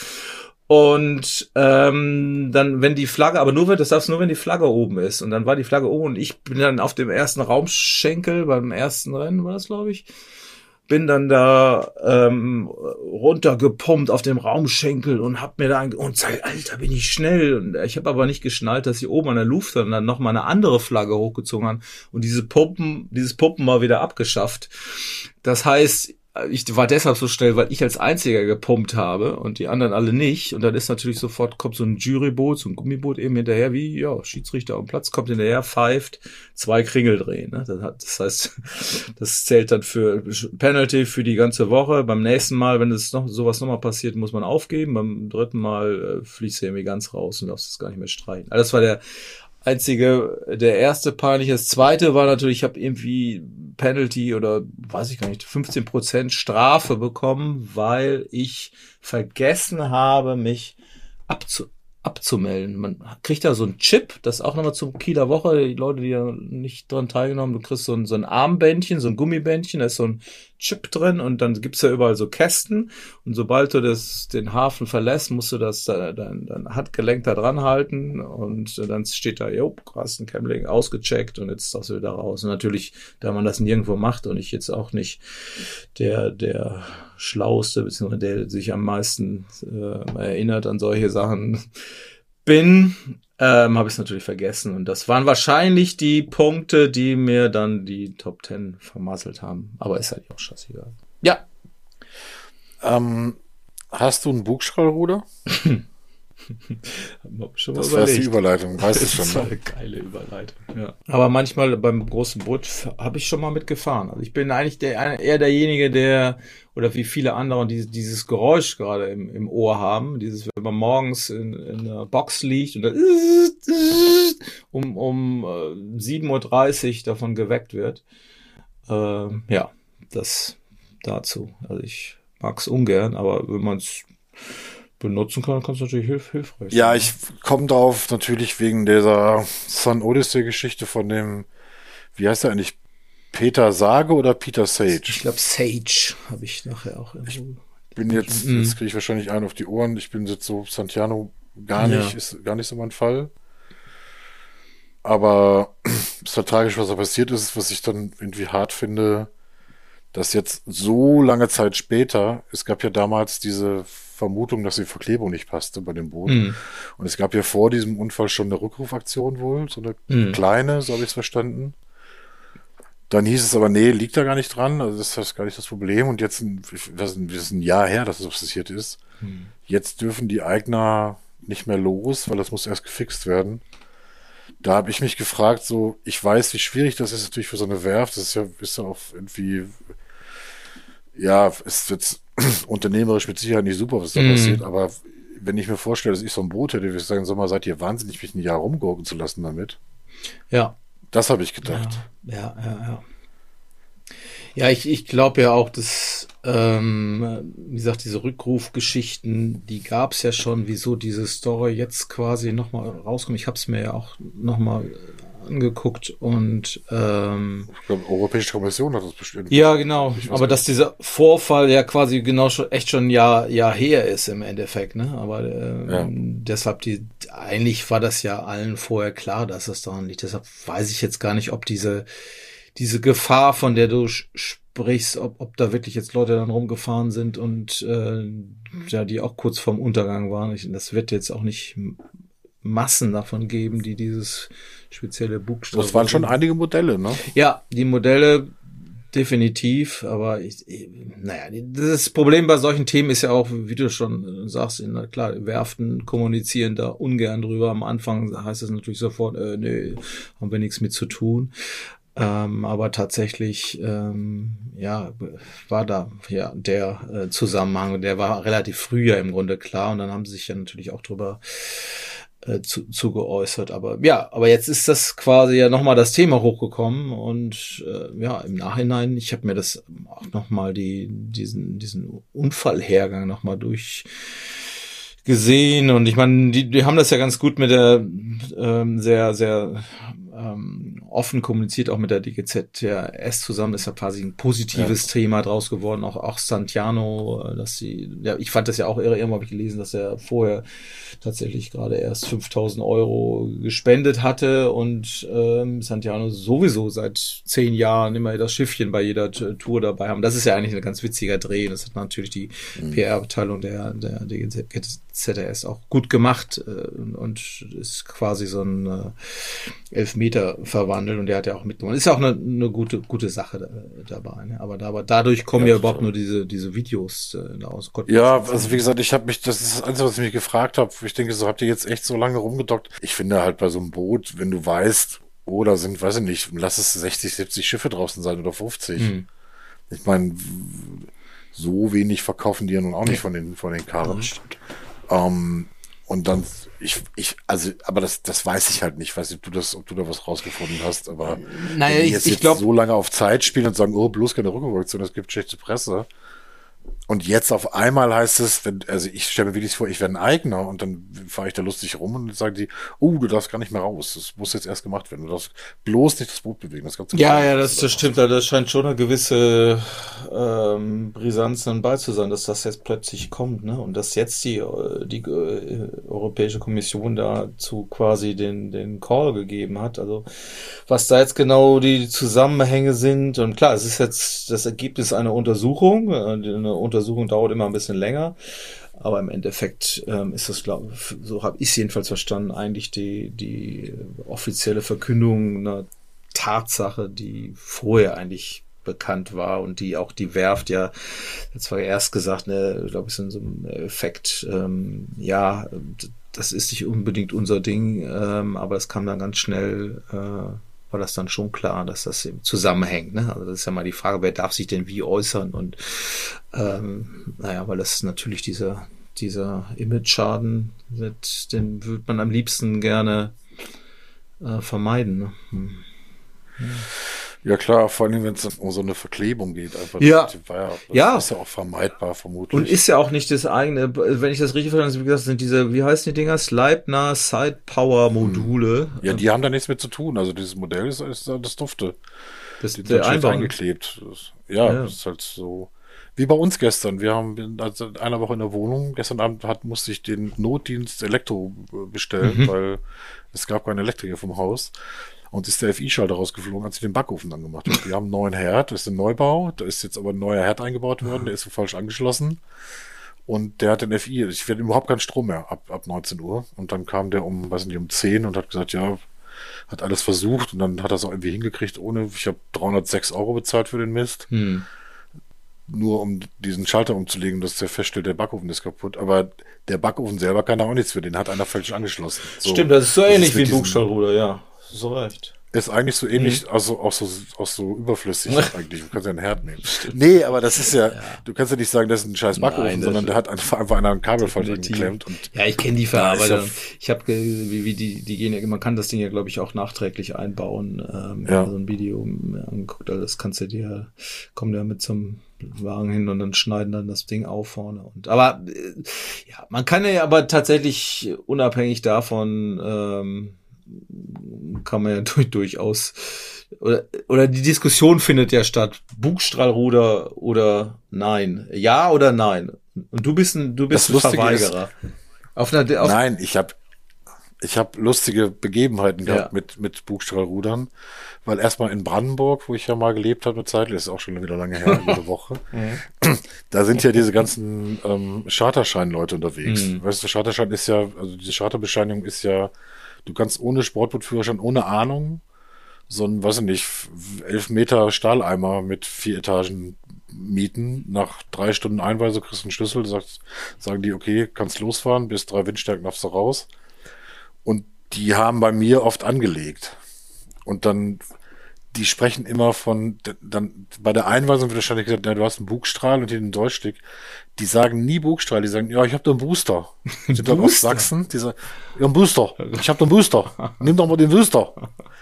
Und ähm, dann, wenn die Flagge, aber nur wenn, das darfst du nur, wenn die Flagge oben ist. Und dann war die Flagge oben und ich bin dann auf dem ersten Raumschenkel, beim ersten Rennen war das, glaube ich, bin dann da ähm, runtergepumpt auf dem Raumschenkel und hab mir da ein, und sag, Alter, bin ich schnell. Und ich habe aber nicht geschnallt, dass sie oben an der Luft dann, dann noch mal eine andere Flagge hochgezogen haben und diese Pumpen, dieses Pumpen mal wieder abgeschafft. Das heißt, ich war deshalb so schnell, weil ich als Einziger gepumpt habe und die anderen alle nicht. Und dann ist natürlich sofort, kommt so ein Juryboot, so ein Gummiboot eben hinterher, wie, ja, Schiedsrichter am Platz, kommt hinterher, pfeift, zwei Kringel drehen. Ne? Das, hat, das heißt, das zählt dann für Penalty für die ganze Woche. Beim nächsten Mal, wenn es noch sowas nochmal passiert, muss man aufgeben. Beim dritten Mal äh, fliegst du irgendwie ganz raus und darfst es gar nicht mehr streichen. Also das war der einzige, der erste peinliche. Das zweite war natürlich, ich habe irgendwie Penalty oder weiß ich gar nicht, fünfzehn Prozent Strafe bekommen, weil ich vergessen habe, mich abzu abzumelden. Man kriegt da so einen Chip, das auch nochmal zum Kieler Woche, die Leute, die ja nicht dran teilgenommen, du kriegst so ein, so ein Armbändchen, so ein Gummibändchen, da ist so ein Chip drin und dann gibt's ja überall so Kästen und sobald du das, den Hafen verlässt, musst du das da, dein, dein Handgelenk da dran halten und dann steht da, jo, Carsten Kemmling ausgecheckt und jetzt darfst du wieder raus. Und natürlich, da man das nirgendwo macht und ich jetzt auch nicht der, der Schlauste, beziehungsweise der sich am meisten äh, erinnert an solche Sachen bin, ähm, habe ich es natürlich vergessen. Und das waren wahrscheinlich die Punkte, die mir dann die Top Ten vermasselt haben. Aber ist halt auch scheißegal. Ja. Ähm, hast du ein Bugstrahlruder? Schon das war die Überleitung, weißt du schon. Das war eine geile Überleitung, ja. Aber manchmal beim großen Boot habe ich schon mal mitgefahren. Also ich bin eigentlich der, eher derjenige, der, oder wie viele andere, die dieses Geräusch gerade im, im Ohr haben. Dieses, wenn man morgens in, in der Box liegt und dann um, um äh, sieben Uhr dreißig davon geweckt wird. Äh, ja, das dazu. Also ich mag es ungern, aber wenn man es benutzen kann, kann es natürlich hilf hilfreich sein. Ja, ich komme drauf natürlich wegen dieser Sun Odyssey Geschichte von dem, wie heißt der eigentlich, Peter Sage oder Peter Sage? Ich glaube Sage habe ich nachher auch. Ich bin jetzt, mhm. jetzt kriege ich wahrscheinlich einen auf die Ohren, ich bin jetzt so Santiano gar nicht, ja. ist gar nicht so mein Fall. Aber es ist halt tragisch, was da passiert ist, was ich dann irgendwie hart finde, dass jetzt so lange Zeit später, es gab ja damals diese Vermutung, dass die Verklebung nicht passte bei dem Boot. Mm. Und es gab ja vor diesem Unfall schon eine Rückrufaktion wohl, so eine mm. kleine, so habe ich es verstanden. Dann hieß es aber, nee, liegt da gar nicht dran, also das ist gar nicht das Problem. Und jetzt, das ist ein Jahr her, dass das passiert ist. Mm. Jetzt dürfen die Eigner nicht mehr los, weil das muss erst gefixt werden. Da habe ich mich gefragt, so, ich weiß, wie schwierig das ist natürlich für so eine Werft, das ist ja, ist ja auch irgendwie, ja, ist jetzt unternehmerisch mit Sicherheit nicht super, was da mm. passiert, aber wenn ich mir vorstelle, dass ich so ein Boot hätte, würde ich sagen, sag mal, seid ihr wahnsinnig, mich ein Jahr rumgurken zu lassen damit? Ja. Das habe ich gedacht. Ja, ja, ja. Ja, ja ich, ich glaube ja auch, dass, ähm, wie gesagt, diese Rückrufgeschichten, die gab es ja schon, wieso diese Story jetzt quasi nochmal rauskommt. Ich habe es mir ja auch nochmal angeguckt und ähm, ich glaube, die Europäische Kommission hat das bestimmt. Ja, genau. Aber dass dieser Vorfall ja quasi genau schon echt schon ein Jahr, Jahr her ist im Endeffekt, ne? Aber äh, ja. deshalb die eigentlich war das ja allen vorher klar, dass es daran liegt. Deshalb weiß ich jetzt gar nicht, ob diese diese Gefahr, von der du sprichst, ob, ob da wirklich jetzt Leute dann rumgefahren sind und äh, ja, die auch kurz vorm Untergang waren. Ich, das wird jetzt auch nicht Massen davon geben, die dieses spezielle Bugstrahl. Das waren schon einige Modelle, ne? Ja, die Modelle definitiv, aber ich, ich, naja, das Problem bei solchen Themen ist ja auch, wie du schon sagst, na klar, Werften kommunizieren da ungern drüber. Am Anfang heißt es natürlich sofort, äh, nee, haben wir nichts mit zu tun. Ähm, aber tatsächlich, ähm, ja, war da ja der äh, Zusammenhang, der war relativ früh ja im Grunde klar und dann haben sie sich ja natürlich auch drüber äh, zu, zu geäußert. Aber ja, aber jetzt ist das quasi ja nochmal das Thema hochgekommen und äh, ja, im Nachhinein, ich habe mir das auch nochmal die, diesen, diesen Unfallhergang nochmal durch gesehen und ich meine, die, die haben das ja ganz gut mit der ähm, sehr, sehr ähm, offen kommuniziert, auch mit der D G Z S zusammen, ist ja quasi ein positives ja. Thema draus geworden, auch, auch Santiano, dass sie, ja, ich fand das ja auch irre, irgendwo habe ich gelesen, dass er vorher tatsächlich gerade erst fünftausend Euro gespendet hatte und ähm, Santiano sowieso seit zehn Jahren immer das Schiffchen bei jeder T- Tour dabei haben. Das ist ja eigentlich ein ganz witziger Dreh, das hat natürlich die mhm. P R-Abteilung der, der D G Z S auch gut gemacht äh, und ist quasi so ein äh, Elfmeter verwandelt und der hat ja auch mitgemacht. Ist ja auch eine, eine gute gute Sache da, dabei. Ne? Aber, da, aber dadurch kommen ja, ja überhaupt nur diese diese Videos äh, aus. Ja, also wie gesagt, ich habe mich, das ist das Einzige, was ich mich gefragt habe. Ich denke, so habt ihr jetzt echt so lange rumgedockt. Ich finde halt bei so einem Boot, wenn du weißt, oh, da sind, weiß ich nicht, lass es sechzig, siebzig Schiffe draußen sein oder fünfzig. Mhm. Ich meine, so wenig verkaufen die ja nun auch nicht von den von den Karren. Ähm, und dann, ich, ich, also, aber das, das weiß ich halt nicht. Ich weiß nicht, ob du das, ob du da was rausgefunden hast, aber naja, wenn die ich, jetzt, ich jetzt glaub, so lange auf Zeit spielen und sagen, oh, bloß keine Rückenreaktion, das gibt schlechte Presse. Und jetzt auf einmal heißt es, wenn, also ich stelle mir wirklich vor, ich werde ein Eigner und dann fahre ich da lustig rum und dann sagen die, oh, du darfst gar nicht mehr raus. Das muss jetzt erst gemacht werden. Du darfst bloß nicht das Boot bewegen. Das Ganze ja, ja, das, das stimmt. Das scheint schon eine gewisse ähm, Brisanz dann bei zu sein, dass das jetzt plötzlich kommt, ne? Und dass jetzt die, die äh, Europäische Kommission dazu quasi den, den Call gegeben hat. Also was da jetzt genau die Zusammenhänge sind. Und klar, es ist jetzt das Ergebnis einer Untersuchung. Eine Untersuchung dauert immer ein bisschen länger, aber im Endeffekt ähm, ist das, glaube ich, so habe ich es jedenfalls verstanden, eigentlich die die offizielle Verkündung einer Tatsache, die vorher eigentlich bekannt war und die auch die Werft ja, jetzt war erst gesagt, ne, glaube ich, so in so einem Effekt, ähm, ja, das ist nicht unbedingt unser Ding, ähm, aber es kam dann ganz schnell äh, war das dann schon klar, dass das eben zusammenhängt. Ne? Also das ist ja mal die Frage, wer darf sich denn wie äußern? Und ähm, naja, weil das natürlich dieser, dieser Image-Schaden wird, den würde man am liebsten gerne äh, vermeiden. Ne? Hm. Ja. Ja klar, vor allem wenn es um so eine Verklebung geht. Einfach ja. Das, war ja, das ja. ist ja auch vermeidbar vermutlich. Und ist ja auch nicht das eigene, wenn ich das richtig verstanden habe, wie gesagt, sind diese, wie heißen die Dinger? Sleipner Side Power Module. Ja, die haben da nichts mit zu tun. Also dieses Modell ist, ist das dufte. Das ist der Einbau eingeklebt. Das, ja, ja, das ist halt so. Wie bei uns gestern. Wir haben also in einer Woche in der Wohnung. Gestern Abend hat, musste ich den Notdienst Elektro bestellen, mhm. weil es gab keinen Elektriker vom Haus. Und ist der F I-Schalter rausgeflogen, als ich den Backofen dann gemacht habe. Wir haben einen neuen Herd, das ist ein Neubau, da ist jetzt aber ein neuer Herd eingebaut worden, der ist so falsch angeschlossen. Und der hat den F I, ich werde überhaupt keinen Strom mehr ab, ab neunzehn Uhr. Und dann kam der um, weiß nicht, um zehn und hat gesagt, ja, hat alles versucht. Und dann hat er es auch irgendwie hingekriegt, ohne, ich habe dreihundertsechs Euro bezahlt für den Mist. Hm. Nur um diesen Schalter umzulegen, dass der feststellt, der Backofen ist kaputt. Aber der Backofen selber kann da auch nichts für, den hat einer falsch angeschlossen. So, stimmt, das ist so ähnlich wie ein Bugstrahlruder, ja. So recht. Ist eigentlich so ähnlich, mhm. also auch so, auch so überflüssig eigentlich. Du kannst ja einen Herd nehmen. Nee, aber das ist ja, ja, du kannst ja nicht sagen, das ist ein scheiß Backofen, Nein, sondern der hat einfach, einfach einer ein Kabel falsch angeklemmt. Und ja, ich kenne die Verarbeitung. Ich habe, wie, wie die, die gehen ja, man kann das Ding ja, glaube ich, auch nachträglich einbauen. Ähm, ja. So ein Video angeguckt, also das kannst du dir, kommen ja mit zum Wagen hin und dann schneiden dann das Ding auf vorne. Und aber äh, ja, man kann ja aber tatsächlich unabhängig davon ähm, kann man ja durch, durchaus oder, oder die Diskussion findet ja statt, Bugstrahlruder oder nein, ja oder nein. Und du bist ein du bist ein Verweigerer. Ist, auf einer, auf nein, ich habe ich habe lustige Begebenheiten gehabt ja. mit mit Bugstrahlrudern, weil erstmal in Brandenburg, wo ich ja mal gelebt habe, eine Zeit, das ist auch schon wieder lange her, eine Woche. Mhm. Da sind ja diese ganzen ähm, Charterschein-Leute unterwegs. Mhm. Weißt du, Charterschein ist ja, also diese Charterbescheinigung ist ja, du kannst ohne Sportbootführerschein, ohne Ahnung, so ein, weiß ich nicht, elf Meter Stahleimer mit vier Etagen mieten. Nach drei Stunden Einweisung kriegst du einen Schlüssel, sagst, sagen die, okay, kannst losfahren, bis drei Windstärken darfst du raus. Und die haben bei mir oft angelegt. Und dann die sprechen immer von, dann bei der Einweisung wird wahrscheinlich gesagt, ja, du hast einen Bugstrahl und hier einen Joystick. Die sagen nie Bugstrahl, die sagen, ja, ich habe da einen Booster. Die sind dann aus Sachsen, die sagen, ja, einen Booster, ich habe da einen Booster, nimm doch mal den Booster.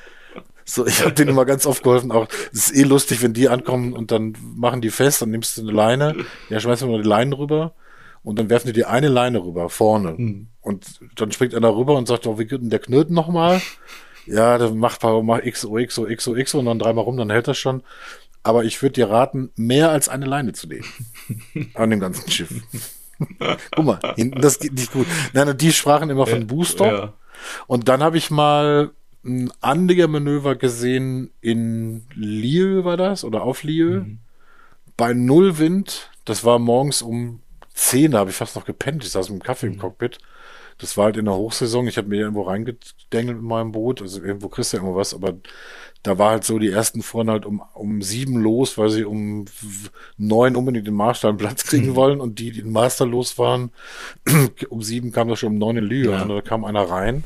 So, ich habe denen immer ganz oft geholfen, auch, es ist eh lustig, wenn die ankommen und dann machen die fest, dann nimmst du eine Leine, ja, schmeißt du mal die Leine rüber und dann werfen die die eine Leine rüber, vorne. Hm. Und dann springt einer rüber und sagt, oh, wie geht denn der Knoten nochmal? Ja, dann macht mach X O, X O, X O, X O und dann dreimal rum, dann hält das schon. Aber ich würde dir raten, mehr als eine Leine zu nehmen. An dem ganzen Schiff. Guck mal, hinten, das geht nicht gut. Nein, die sprachen immer von Booster. Ja. Und dann habe ich mal ein Anlegermanöver gesehen in Lieu, war das? Oder auf Lieu. Mhm. Bei Null Wind. Das war morgens um zehn, da habe ich fast noch gepennt. Ich saß mit dem Kaffee mhm. im Cockpit. Das war halt in der Hochsaison. Ich habe mir irgendwo reingedengelt mit meinem Boot. Also irgendwo kriegst du ja irgendwo was. Aber da war halt so, die ersten fuhren halt um, um sieben los, weil sie um neun unbedingt den Marstall einen Platz kriegen mhm. wollen. Und die, die den Master los waren, um sieben kam das schon um neun in Lieu. Ja. Und da kam einer rein.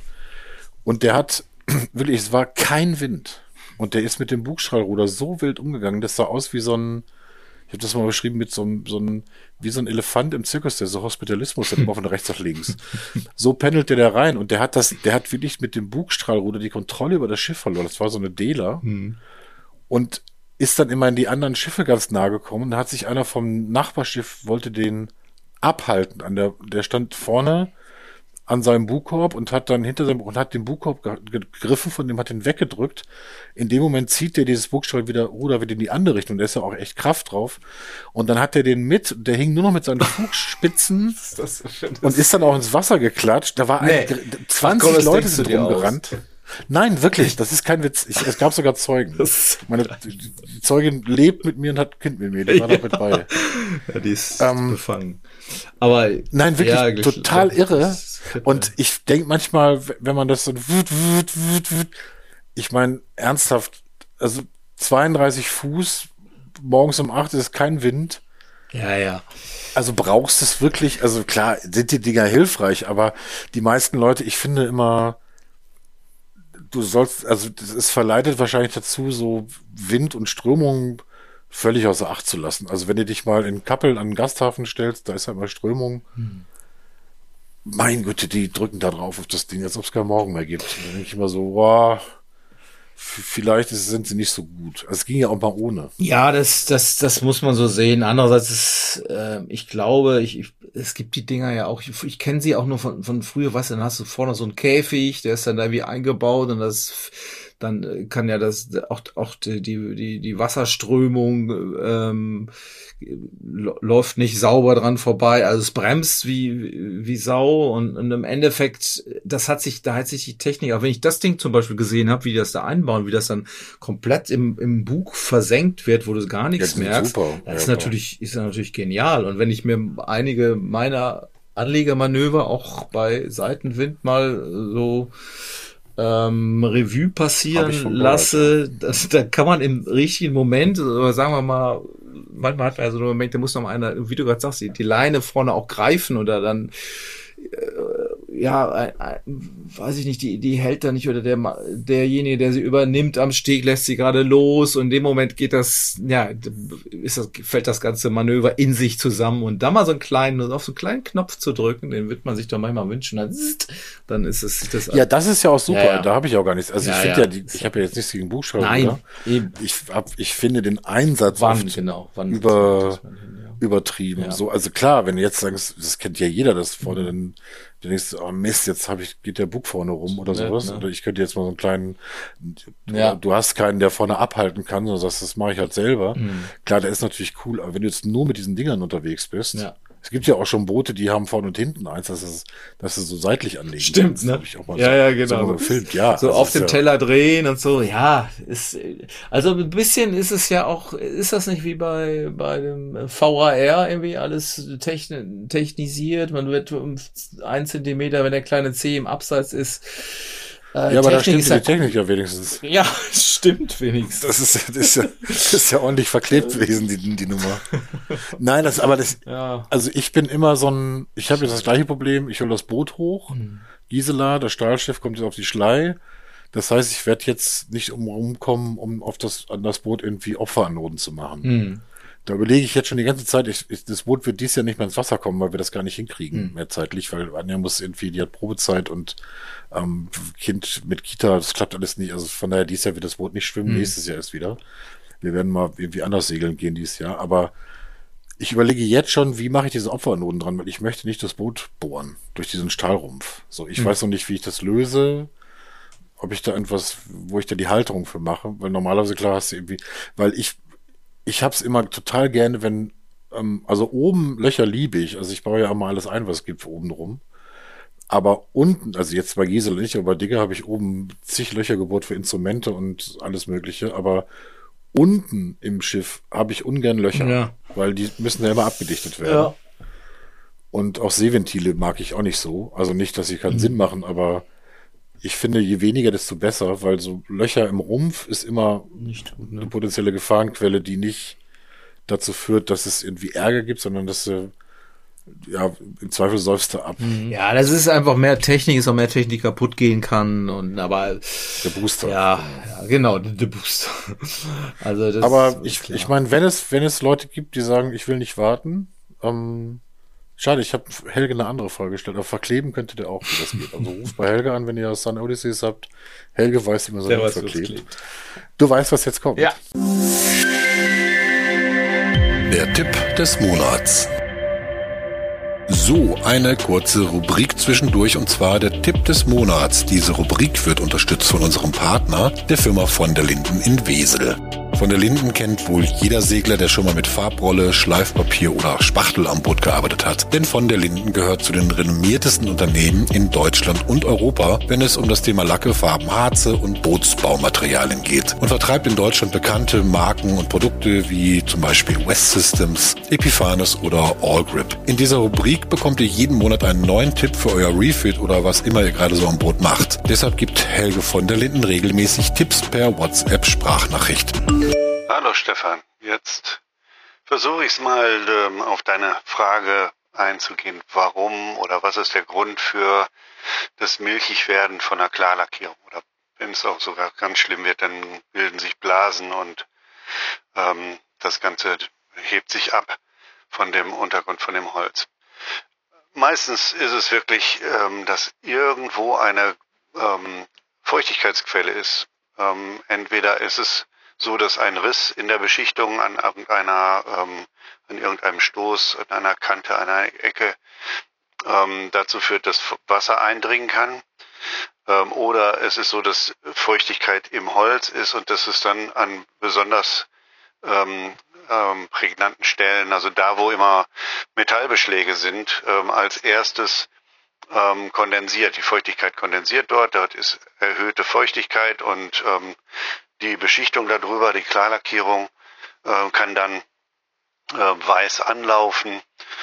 Und der hat, wirklich, es war kein Wind. Und der ist mit dem Bugstrahlruder so wild umgegangen. Das sah aus wie so ein, ich habe das mal beschrieben, mit so einem, so ein, wie so ein Elefant im Zirkus, der so Hospitalismus hat, immer von rechts nach links. So pendelt der da rein und der hat das, der hat wirklich mit dem Bugstrahlruder die Kontrolle über das Schiff verloren. Das war so eine Dela. Mhm. Und ist dann immer in die anderen Schiffe ganz nahe gekommen. Da hat sich einer vom Nachbarschiff, wollte den abhalten. An der, der stand vorne an seinem Bugkorb und hat dann hinter seinem und hat den Bugkorb gegriffen, von dem hat ihn weggedrückt. In dem Moment zieht der dieses Bugstrahl wieder Ruder wieder in die andere Richtung. Da ist ja auch echt Kraft drauf. Und dann hat er den mit, der hing nur noch mit seinen Fußspitzen das und ist dann auch ins Wasser geklatscht. Da war nee. ein, zwanzig Ach, Leute Leute sind rumgerannt. Nein, wirklich, das ist kein Witz. Ich, es gab sogar Zeugen. Meine die Zeugin lebt mit mir und hat ein Kind mit mir, die war ja. da mit bei. Ja, die ist ähm, befangen. Aber nein, wirklich ja, total irre. Und ich denke manchmal, wenn man das so wüt, wüt, wüt, wüt, ich meine, ernsthaft, also zweiunddreißig Fuß, morgens um acht ist kein Wind. Ja, ja. Also brauchst du es wirklich, also klar, sind die Dinger hilfreich, aber die meisten Leute, ich finde immer, du sollst, also es verleitet wahrscheinlich dazu, so Wind und Strömung völlig außer Acht zu lassen. Also wenn du dich mal in Kappeln an den Gasthafen stellst, da ist ja immer Strömung. Hm. Mein Güte, die drücken da drauf auf das Ding, als ob es keinen Morgen mehr gibt. Da denke ich immer so, wow, vielleicht sind sie nicht so gut. Also es ging ja auch mal ohne. Ja, das, das, das muss man so sehen. Andererseits ist, äh, ich glaube, ich, ich, es gibt die Dinger ja auch, ich, ich kenne sie auch nur von, von früher, weißt du, dann hast du vorne so einen Käfig, der ist dann da wie eingebaut und das, dann kann ja das, auch, auch die, die, die Wasserströmung, ähm, läuft nicht sauber dran vorbei, also es bremst wie wie Sau und, und im Endeffekt, das hat sich, da hat sich die Technik, auch wenn ich das Ding zum Beispiel gesehen habe, wie die das da einbauen, wie das dann komplett im im Bug versenkt wird, wo du gar nichts merkst, super. das ist ja, natürlich ist natürlich genial. Und wenn ich mir einige meiner Anlegermanöver auch bei Seitenwind mal so ähm, Revue passieren lasse, das, da kann man im richtigen Moment, oder sagen wir mal, manchmal hat man ja so einen Moment, da muss noch mal einer, wie du gerade sagst, die, die Leine vorne auch greifen oder dann, äh, ja, ein, ein, weiß ich nicht, die, die hält da nicht oder der, derjenige, der sie übernimmt am Steg, lässt sie gerade los und in dem Moment geht das, ja, ist das, fällt das ganze Manöver in sich zusammen und da mal so einen kleinen, auf so einen kleinen Knopf zu drücken, den wird man sich doch manchmal wünschen, dann, dann ist es, das. Ja, das ist ja auch super, ja, ja. Da habe ich auch gar nichts, also ja, ich finde ja, ja die, ich habe ja jetzt nichts gegen Buchstaben, Nein, oder? Eben. Ich hab, ich finde den Einsatz wann, genau, wann über, hin, ja. übertrieben, ja. So, also klar, wenn du jetzt sagst, das kennt ja jeder, das vorne, mhm. dann, du denkst, oh Mist, jetzt hab ich, geht der Bug vorne rum oder sowas. Ja, ne? Oder ich könnte jetzt mal so einen kleinen, ja. du hast keinen, der vorne abhalten kann, sondern sagst, das mache ich halt selber. Mhm. Klar, der ist natürlich cool, aber wenn du jetzt nur mit diesen Dingern unterwegs bist, ja. Es gibt ja auch schon Boote, die haben vorne und hinten eins, dass es, dass es so seitlich anlegen. Stimmt, kannst, ne? Hab ich auch mal ja, so, ja, genau. So gefilmt. Ja, so auf dem ja Teller drehen und so. Ja, ist, also ein bisschen ist es ja auch, ist das nicht wie bei, bei dem V A R irgendwie alles techni- technisiert? Man wird um ein Zentimeter, wenn der kleine C im Abseits ist. Äh, ja, aber Technik da stimmt die ja, Technik ja wenigstens. Ja, stimmt wenigstens. Das ist, das ist, ja, das ist ja ordentlich verklebt gewesen, die, die Nummer. Nein, das, aber das, ja. Also ich bin immer so ein, ich habe jetzt das gleiche Problem, ich hole das Boot hoch, mhm. Gisela, das Stahlschiff kommt jetzt auf die Schlei, Das heißt, ich werde jetzt nicht umkommen, um auf das, an das Boot irgendwie Opferanoden zu machen. Mhm. Da überlege ich jetzt schon die ganze Zeit, ich, ich, das Boot wird dieses Jahr nicht mehr ins Wasser kommen, weil wir das gar nicht hinkriegen, Mhm. mehr zeitlich, weil Anja muss irgendwie, die hat Probezeit und ähm, Kind mit Kita, das klappt alles nicht. Also von daher, dieses Jahr wird das Boot nicht schwimmen, Mhm. nächstes Jahr ist wieder. Wir werden mal irgendwie anders segeln gehen dieses Jahr, aber ich überlege jetzt schon, wie mache ich diese Opferanoden dran, weil ich möchte nicht das Boot bohren durch diesen Stahlrumpf. So, ich Mhm. weiß noch nicht, wie ich das löse, ob ich da irgendwas, wo ich da die Halterung für mache, weil normalerweise klar hast du irgendwie, weil ich ich hab's immer total gerne, wenn, ähm, also oben Löcher liebe ich, also ich baue ja immer alles ein, was es gibt für oben rum. Aber unten, also jetzt bei Gisela nicht, aber bei Digger habe ich oben zig Löcher gebohrt für Instrumente und alles Mögliche, aber unten im Schiff habe ich ungern Löcher, Ja. weil die müssen ja immer abgedichtet werden. Und auch Seeventile mag ich auch nicht so. Also nicht, dass sie keinen Mhm. Sinn machen, aber ich finde, je weniger, desto besser, weil so Löcher im Rumpf ist immer Nicht gut, eine ne? potenzielle Gefahrenquelle, die nicht dazu führt, dass es irgendwie Ärger gibt, sondern dass sie, ja, im Zweifel säufst du ab. Ja, das ist einfach mehr Technik, ist auch mehr Technik, die kaputt gehen kann und aber Der Booster. ja, ja genau, der der Booster. Also das Aber ist ich, klar. ich meine, wenn es, wenn es Leute gibt, die sagen, ich will nicht warten, ähm, schade, ich habe Helge eine andere Frage gestellt, aber verkleben könntet ihr auch, wie das geht. Also ruft bei Helge an, wenn ihr Sun Odysseys habt. Helge weiß, wie man so Der nicht weiß, wie es verklebt. klebt. Du weißt, was jetzt kommt. Ja. Der Tipp des Monats. So, eine kurze Rubrik zwischendurch, und zwar der Tipp des Monats. Diese Rubrik wird unterstützt von unserem Partner, der Firma von der Linden in Wesel. Von der Linden kennt wohl jeder Segler, der schon mal mit Farbrolle, Schleifpapier oder Spachtel am Boot gearbeitet hat. Denn von der Linden gehört zu den renommiertesten Unternehmen in Deutschland und Europa, wenn es um das Thema Lacke, Farben, Harze und Bootsbaumaterialien geht. Und vertreibt in Deutschland bekannte Marken und Produkte wie zum Beispiel West Systems, Epiphanes oder Allgrip. In dieser Rubrik bekommt ihr jeden Monat einen neuen Tipp für euer Refit oder was immer ihr gerade so am Boot macht. Deshalb gibt Helge von der Linden regelmäßig Tipps per WhatsApp-Sprachnachricht. Hallo Stefan, jetzt versuche ich es mal ähm, auf deine Frage einzugehen, warum oder was ist der Grund für das Milchigwerden von einer Klarlackierung, oder wenn es auch sogar ganz schlimm wird, dann bilden sich Blasen und ähm, das Ganze hebt sich ab von dem Untergrund, von dem Holz. Meistens ist es wirklich, ähm, dass irgendwo eine ähm, Feuchtigkeitsquelle ist. Ähm, entweder ist es so, dass ein Riss in der Beschichtung an irgendeiner, ähm, an irgendeinem Stoß, an einer Kante, an einer Ecke ähm, dazu führt, dass Wasser eindringen kann. Ähm, oder es ist so, dass Feuchtigkeit im Holz ist und dass es dann an besonders ähm, ähm, prägnanten Stellen, also da, wo immer Metallbeschläge sind, ähm, als erstes ähm, kondensiert. Die Feuchtigkeit kondensiert dort, dort ist erhöhte Feuchtigkeit und ähm, die Beschichtung darüber, die Klarlackierung, äh, kann dann äh, weiß anlaufen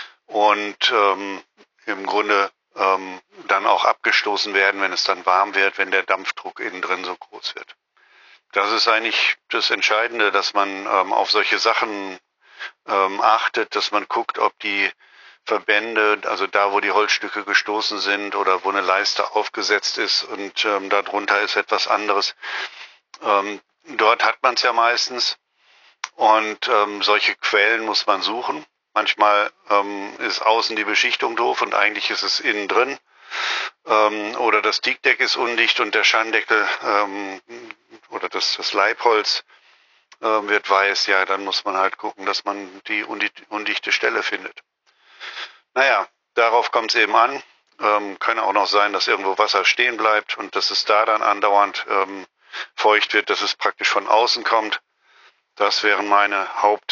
und ähm, im Grunde ähm, dann auch abgestoßen werden, wenn es dann warm wird, wenn der Dampfdruck innen drin so groß wird. Das ist eigentlich das Entscheidende, dass man ähm, auf solche Sachen ähm, achtet, dass man guckt, ob die Verbände, also da, wo die Holzstücke gestoßen sind oder wo eine Leiste aufgesetzt ist und ähm, darunter ist etwas anderes, ähm, dort hat man es ja meistens und ähm, solche Quellen muss man suchen. Manchmal ähm, ist außen die Beschichtung doof und eigentlich ist es innen drin. Ähm, oder das Teakdeck ist undicht und der Schandeckel ähm, oder das, das Leibholz ähm, wird weiß. Ja, dann muss man halt gucken, dass man die undichte Stelle findet. Naja, darauf kommt es eben an. Ähm, kann auch noch sein, dass irgendwo Wasser stehen bleibt und dass es da dann andauernd ähm, feucht wird, dass es praktisch von außen kommt. Das wären meine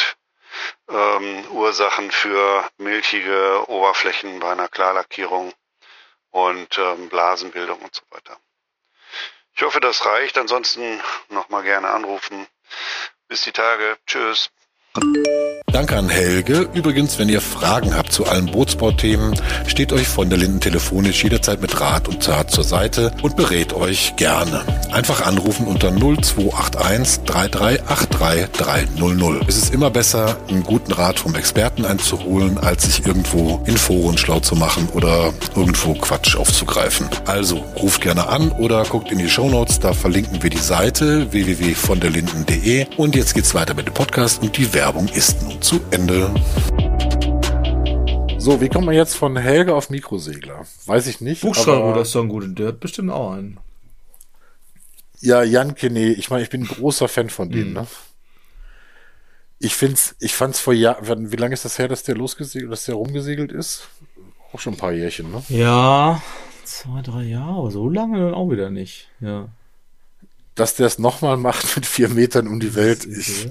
Hauptursachen ähm, für milchige Oberflächen bei einer Klarlackierung und ähm, Blasenbildung und so weiter. Ich hoffe, das reicht. Ansonsten nochmal gerne anrufen. Bis die Tage. Tschüss. Danke an Helge. Übrigens, wenn ihr Fragen habt zu allen Bootsbauthemen, steht euch von der Linden telefonisch jederzeit mit Rat und Tat zur Seite und berät euch gerne. Einfach anrufen unter null zwei acht eins drei drei acht drei drei null null. Es ist immer besser, einen guten Rat vom Experten einzuholen, als sich irgendwo in Foren schlau zu machen oder irgendwo Quatsch aufzugreifen. Also ruft gerne an oder guckt in die Shownotes, da verlinken wir die Seite w w w punkt von der linden punkt de. Und jetzt geht's weiter mit dem Podcast und die Werbung ist nun zu Ende. So, wie kommt man jetzt von Helge auf Mikrosegler? Weiß ich nicht. Buchstabenbruder ist doch ein guter, der hat bestimmt auch einen. Ja, Jan Kene, ich meine, ich bin ein großer Fan von dem, Mhm. ne? Ich find's, ich fand's vor Jahren, wie lange ist das her, dass der losgesegelt, dass der rumgesegelt ist? Auch schon ein paar Jährchen, ne? Ja, zwei, drei Jahre, aber so lange dann auch wieder nicht. Ja. Dass der es nochmal macht mit vier Metern um die Welt. Ich,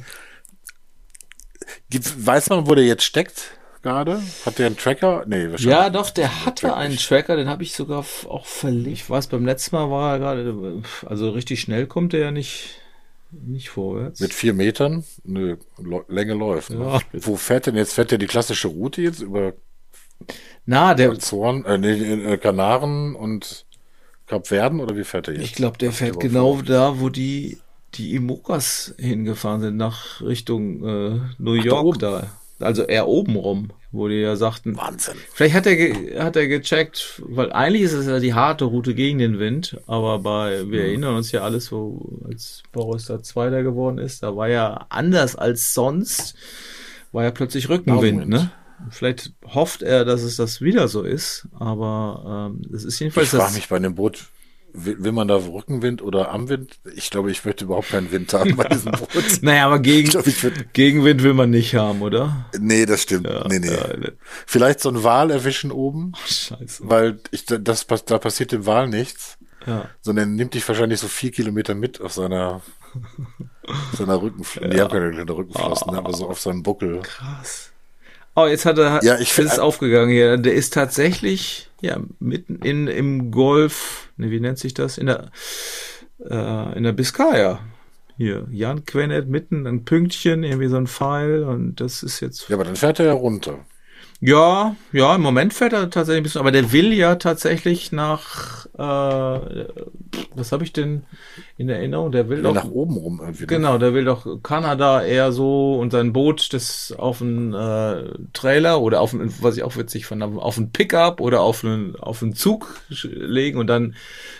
gibt, weiß man, wo der jetzt steckt gerade? Hat der einen Tracker? Nee, wahrscheinlich. Ja, doch, der hatte Tracker einen nicht. Tracker, den habe ich sogar f- auch verlegt. Ich weiß, beim letzten Mal war er gerade, also richtig schnell kommt er ja nicht, nicht vorwärts. Mit vier Metern? Nö, Lo- Länge läuft. Ne? Ja. Wo fährt denn jetzt? Fährt der die klassische Route jetzt über Na, der, Azoren, äh, nee, äh, Kanaren und Kapverden oder wie fährt der jetzt? ich glaube, der Habt ihr fährt überhaupt genau vor? da, wo die, die Imokas hingefahren sind, nach Richtung äh, New da York oben. da. Also eher oben rum, wo die ja sagten, Wahnsinn. vielleicht hat er, ge- hat er gecheckt, weil eigentlich ist es ja die harte Route gegen den Wind, aber bei, wir erinnern uns ja alles, wo, als Boris da Zweiter geworden ist, da war ja anders als sonst, war ja plötzlich Rückenwind, Downwind. ne? Vielleicht hofft er, dass es das wieder so ist, aber ähm, es ist Ich jedenfalls frage das. mich bei dem Boot, will, will man da Rückenwind oder am Wind? Ich glaube, ich möchte überhaupt keinen Wind haben bei diesem Boot. Naja, aber gegen, Ich glaube, ich würde. Gegenwind will man nicht haben, oder? Nee, das stimmt. Ja, nee, nee. ja, ne. Vielleicht so einen Wal erwischen oben, Scheiße. weil ich, das, pass- da passiert dem Wal nichts, Ja. sondern er nimmt dich wahrscheinlich so vier Kilometer mit auf seiner, auf seiner Rückenflosse. Nee, Ja. ich habe keine kleine Rückenflossen, aber so auf seinem Buckel. Krass. Oh, jetzt hat er, Ja, ich ist find- es aufgegangen hier. Der ist tatsächlich, ja, mitten in, im Golf, ne, wie nennt sich das? In der, äh, in der Biskaya. Hier, Jan Quenet mitten, ein Pünktchen, irgendwie so ein Pfeil und das ist jetzt, Ja, aber dann fährt er ja runter. ja, ja, im Moment fährt er tatsächlich ein bisschen, aber der will ja tatsächlich nach, äh, was habe ich denn in Erinnerung? Der will Ja, doch, nach oben rum irgendwie. ne? genau, der will doch Kanada eher so und sein Boot das auf einen äh, Trailer oder auf einen, was ich auch witzig fand, auf, auf einen Pickup oder auf einen, auf einen Zug sch- legen und dann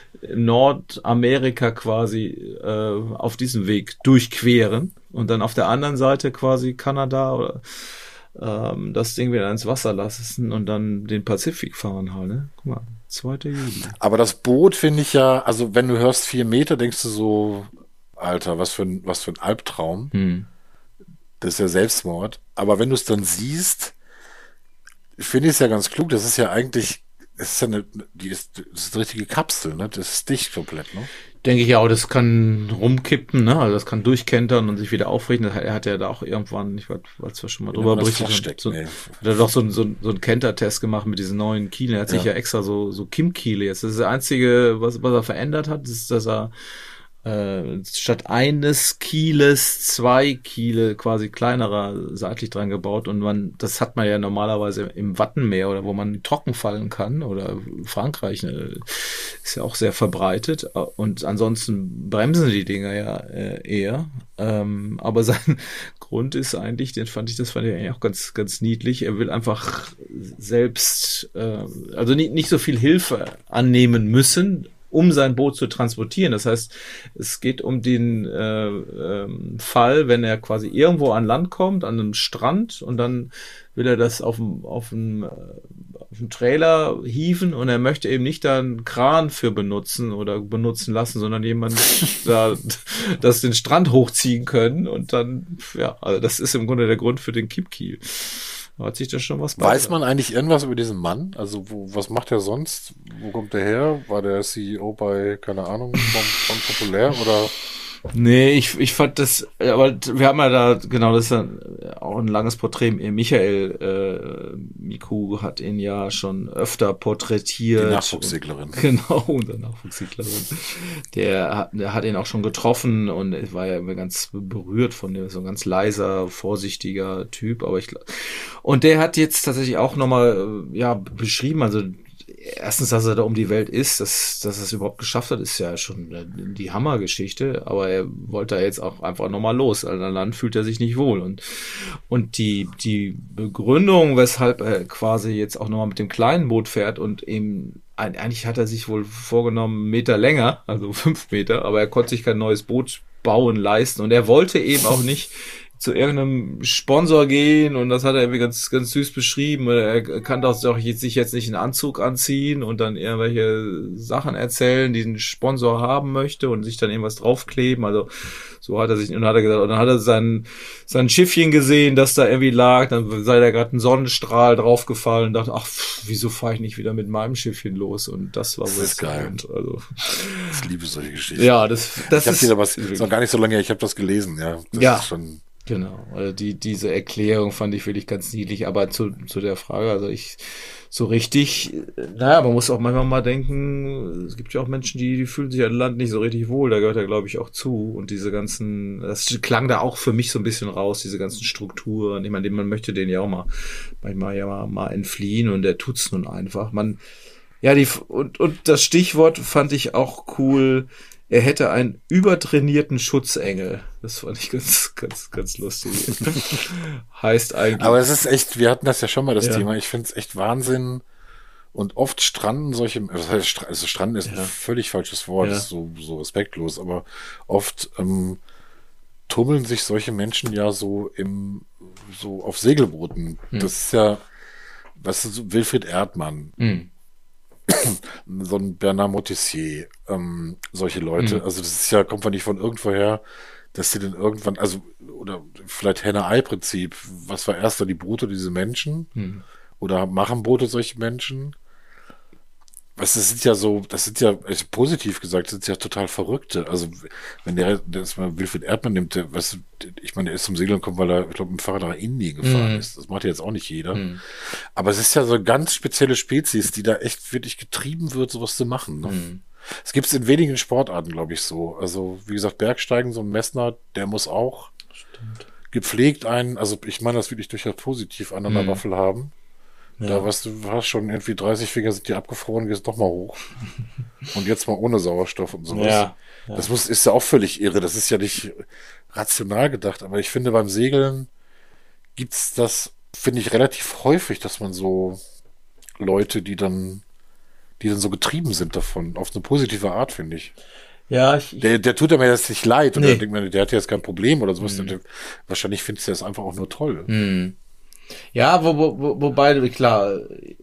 Nordamerika quasi äh, auf diesem Weg durchqueren und dann auf der anderen Seite quasi Kanada oder ähm, das Ding wieder ins Wasser lassen und dann den Pazifik fahren halt, ne? Guck mal, zweiter Juli. Aber das Boot finde ich ja, also wenn du hörst vier Meter, denkst du so, Alter, was für ein, was für ein Albtraum. Hm. Das ist ja Selbstmord. Aber wenn du es dann siehst, finde ich es ja ganz klug. Das ist ja eigentlich, es ist ja eine, die ist, das ist eine richtige Kapsel, ne? Das ist dicht komplett, ne? Denke ich ja auch, das kann rumkippen, ne? Also das kann durchkentern und sich wieder aufrichten. Er hat ja da auch irgendwann, ich weiß, was wir schon mal drüber Wenn man das berichtet haben, feststeckt, so, nee. hat er doch so, so, so einen Kentertest gemacht mit diesen neuen Kielen. Er hat sich ja, Ja. extra so, so Kim-Kiele jetzt. Das ist das Einzige, was, was er verändert hat, ist, dass er äh, statt eines Kieles zwei Kiele quasi kleinerer seitlich dran gebaut und man, das hat man ja normalerweise im Wattenmeer oder wo man trocken fallen kann oder Frankreich, ne, ist ja auch sehr verbreitet und ansonsten bremsen die Dinger ja äh, eher, ähm, aber sein Grund ist eigentlich, den fand ich, das fand ich eigentlich auch ganz, ganz niedlich, er will einfach selbst, äh, also nicht, nicht so viel Hilfe annehmen müssen, um sein Boot zu transportieren. Das heißt, es geht um den äh, ähm, Fall, wenn er quasi irgendwo an Land kommt, an einem Strand und dann will er das auf dem auf dem äh, auf dem Trailer hieven und er möchte eben nicht da einen Kran für benutzen oder benutzen lassen, sondern jemand da das den Strand hochziehen können und dann, ja, also das ist im Grunde der Grund für den Kippkiel. Da hat sich das schon was Weiß man eigentlich irgendwas über diesen Mann? Also, wo, was macht er sonst? Wo kommt er her? War der C E O bei, keine Ahnung, von, von Populär oder? Nee, ich, ich fand das, aber wir haben ja da, genau, das ist ja auch ein langes Porträt. Michael äh, Miku hat ihn ja schon öfter porträtiert. Die Nachwuchsseglerin. Genau, unsere Nachwuchsseglerin. Der hat, der hat ihn auch schon getroffen und er war ja immer ganz berührt von dem, so ein ganz leiser, vorsichtiger Typ, aber ich glaube, und der hat jetzt tatsächlich auch nochmal, ja, beschrieben, also erstens, dass er da um die Welt ist, dass, dass er es überhaupt geschafft hat, ist ja schon die Hammergeschichte, aber er wollte da jetzt auch einfach nochmal los. Also an Land fühlt er sich nicht wohl. Und, und die, die Begründung, weshalb er quasi jetzt auch nochmal mit dem kleinen Boot fährt und eben, eigentlich hat er sich wohl vorgenommen, einen Meter länger, also fünf Meter, aber er konnte sich kein neues Boot bauen, leisten und er wollte eben auch nicht zu irgendeinem Sponsor gehen und das hat er irgendwie ganz, ganz süß beschrieben. Er kann doch sich jetzt nicht einen Anzug anziehen und dann irgendwelche Sachen erzählen, die ein Sponsor haben möchte und sich dann irgendwas draufkleben. Also so hat er sich, und dann hat er gesagt, und dann hat er sein, sein Schiffchen gesehen, das da irgendwie lag, dann sei da gerade ein Sonnenstrahl draufgefallen und dachte, ach, pff, wieso fahre ich nicht wieder mit meinem Schiffchen los? Und das war das wohl ist geil. Und also, ich liebe solche Geschichten. Ja, das, das ich ist. Ich habe was, ist noch gar nicht so lange her, ich habe das gelesen, ja. Das ja. ist schon. Genau, also die, diese Erklärung fand ich wirklich ganz niedlich, aber zu, zu der Frage, also ich, so richtig, naja, man muss auch manchmal mal denken, es gibt ja auch Menschen, die, die fühlen sich an Land nicht so richtig wohl, da gehört er, glaube ich, auch zu und diese ganzen, das klang da auch für mich so ein bisschen raus, diese ganzen Strukturen, ich meine, man möchte denen ja auch mal, manchmal ja mal, mal entfliehen und der tut's nun einfach, man, ja, die, und, und das Stichwort fand ich auch cool, er hätte einen übertrainierten Schutzengel. Das fand ich ganz, ganz, ganz lustig. Heißt eigentlich. Aber es ist echt, wir hatten das ja schon mal, das ja. Thema. Ich finde es echt Wahnsinn. Und oft stranden solche, was heißt, also stranden ist ja. ein völlig falsches Wort, ja. ist so, so respektlos, aber oft ähm, tummeln sich solche Menschen ja so im, so auf Segelbooten. Hm. Das ist ja, was ist so, Wilfried Erdmann. Hm. So ein Bernard Moitessier, ähm, solche Leute. Mhm. Also das ist ja, kommt man nicht von irgendwoher, dass sie dann irgendwann, also, oder vielleicht Henne-Ei-Prinzip, was war erst da, die Boote, diese Menschen? Mhm. Oder machen Boote solche Menschen? Was, das sind ja so, das sind ja, also positiv gesagt, das sind ja total Verrückte. Also, wenn der, das mal Wilfried Erdmann nimmt, der, was, ich meine, der ist zum Segeln gekommen, weil er, ich glaube, mit dem Fahrrad nach Indien gefahren mm. ist. Das macht ja jetzt auch nicht jeder. Mm. Aber es ist ja so eine ganz spezielle Spezies, die da echt wirklich getrieben wird, sowas zu machen. Ne? Mm. Es gibt es in wenigen Sportarten, glaube ich, so. Also, wie gesagt, Bergsteigen, so ein Messner, der muss auch Stimmt. gepflegt einen, also ich meine das wirklich durchaus positiv an einer mm. Waffel haben. Ja. Da was du hast schon irgendwie dreißig Finger sind dir abgefroren, gehst doch mal hoch. Und jetzt mal ohne Sauerstoff und sowas. Ja, ja. Das muss, ist ja auch völlig irre. Das ist ja nicht rational gedacht. Aber ich finde, beim Segeln gibt's das, finde ich, relativ häufig, dass man so Leute, die dann, die dann so getrieben sind davon, auf eine positive Art, finde ich. Ja, ich, der, der tut mir jetzt nicht leid. Nee. Oder denkt man, der hat jetzt kein Problem oder sowas. Mhm. Der, wahrscheinlich findest du das einfach auch nur toll. Mhm. Ja, wo, wo, wobei, klar,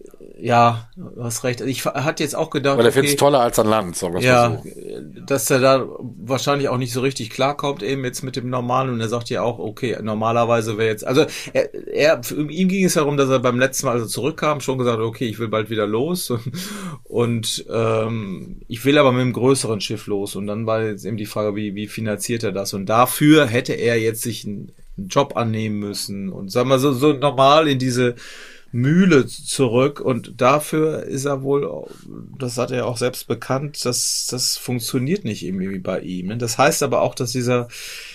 ja, du hast recht. Ich hatte jetzt auch gedacht, weil er okay, findet es toller als an Land, sagen wir ja, mal so. Dass er da wahrscheinlich auch nicht so richtig klarkommt eben jetzt mit dem Normalen und er sagt ja auch, okay, normalerweise wäre jetzt, also er, er, für ihm ging es darum, dass er beim letzten Mal, als er zurückkam, schon gesagt hat, okay, ich will bald wieder los und, und ähm, ich will aber mit einem größeren Schiff los und dann war jetzt eben die Frage, wie, wie finanziert er das und dafür hätte er jetzt sich ein einen Job annehmen müssen und sagen wir so, so normal in diese Mühle zurück und dafür ist er wohl, das hat er auch selbst bekannt, dass das funktioniert nicht irgendwie bei ihm. Das heißt aber auch, dass dieser,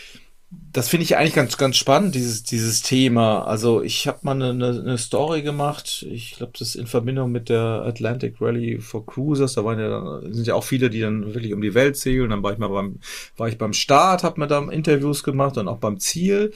das finde ich eigentlich ganz, ganz spannend, dieses, dieses Thema. Also ich habe mal eine, eine Story gemacht, ich glaube, das in Verbindung mit der Atlantic Rally for Cruisers, da waren ja, sind ja auch viele, die dann wirklich um die Welt segeln, dann war ich mal beim, war ich beim Start, habe mir da Interviews gemacht und auch beim Ziel.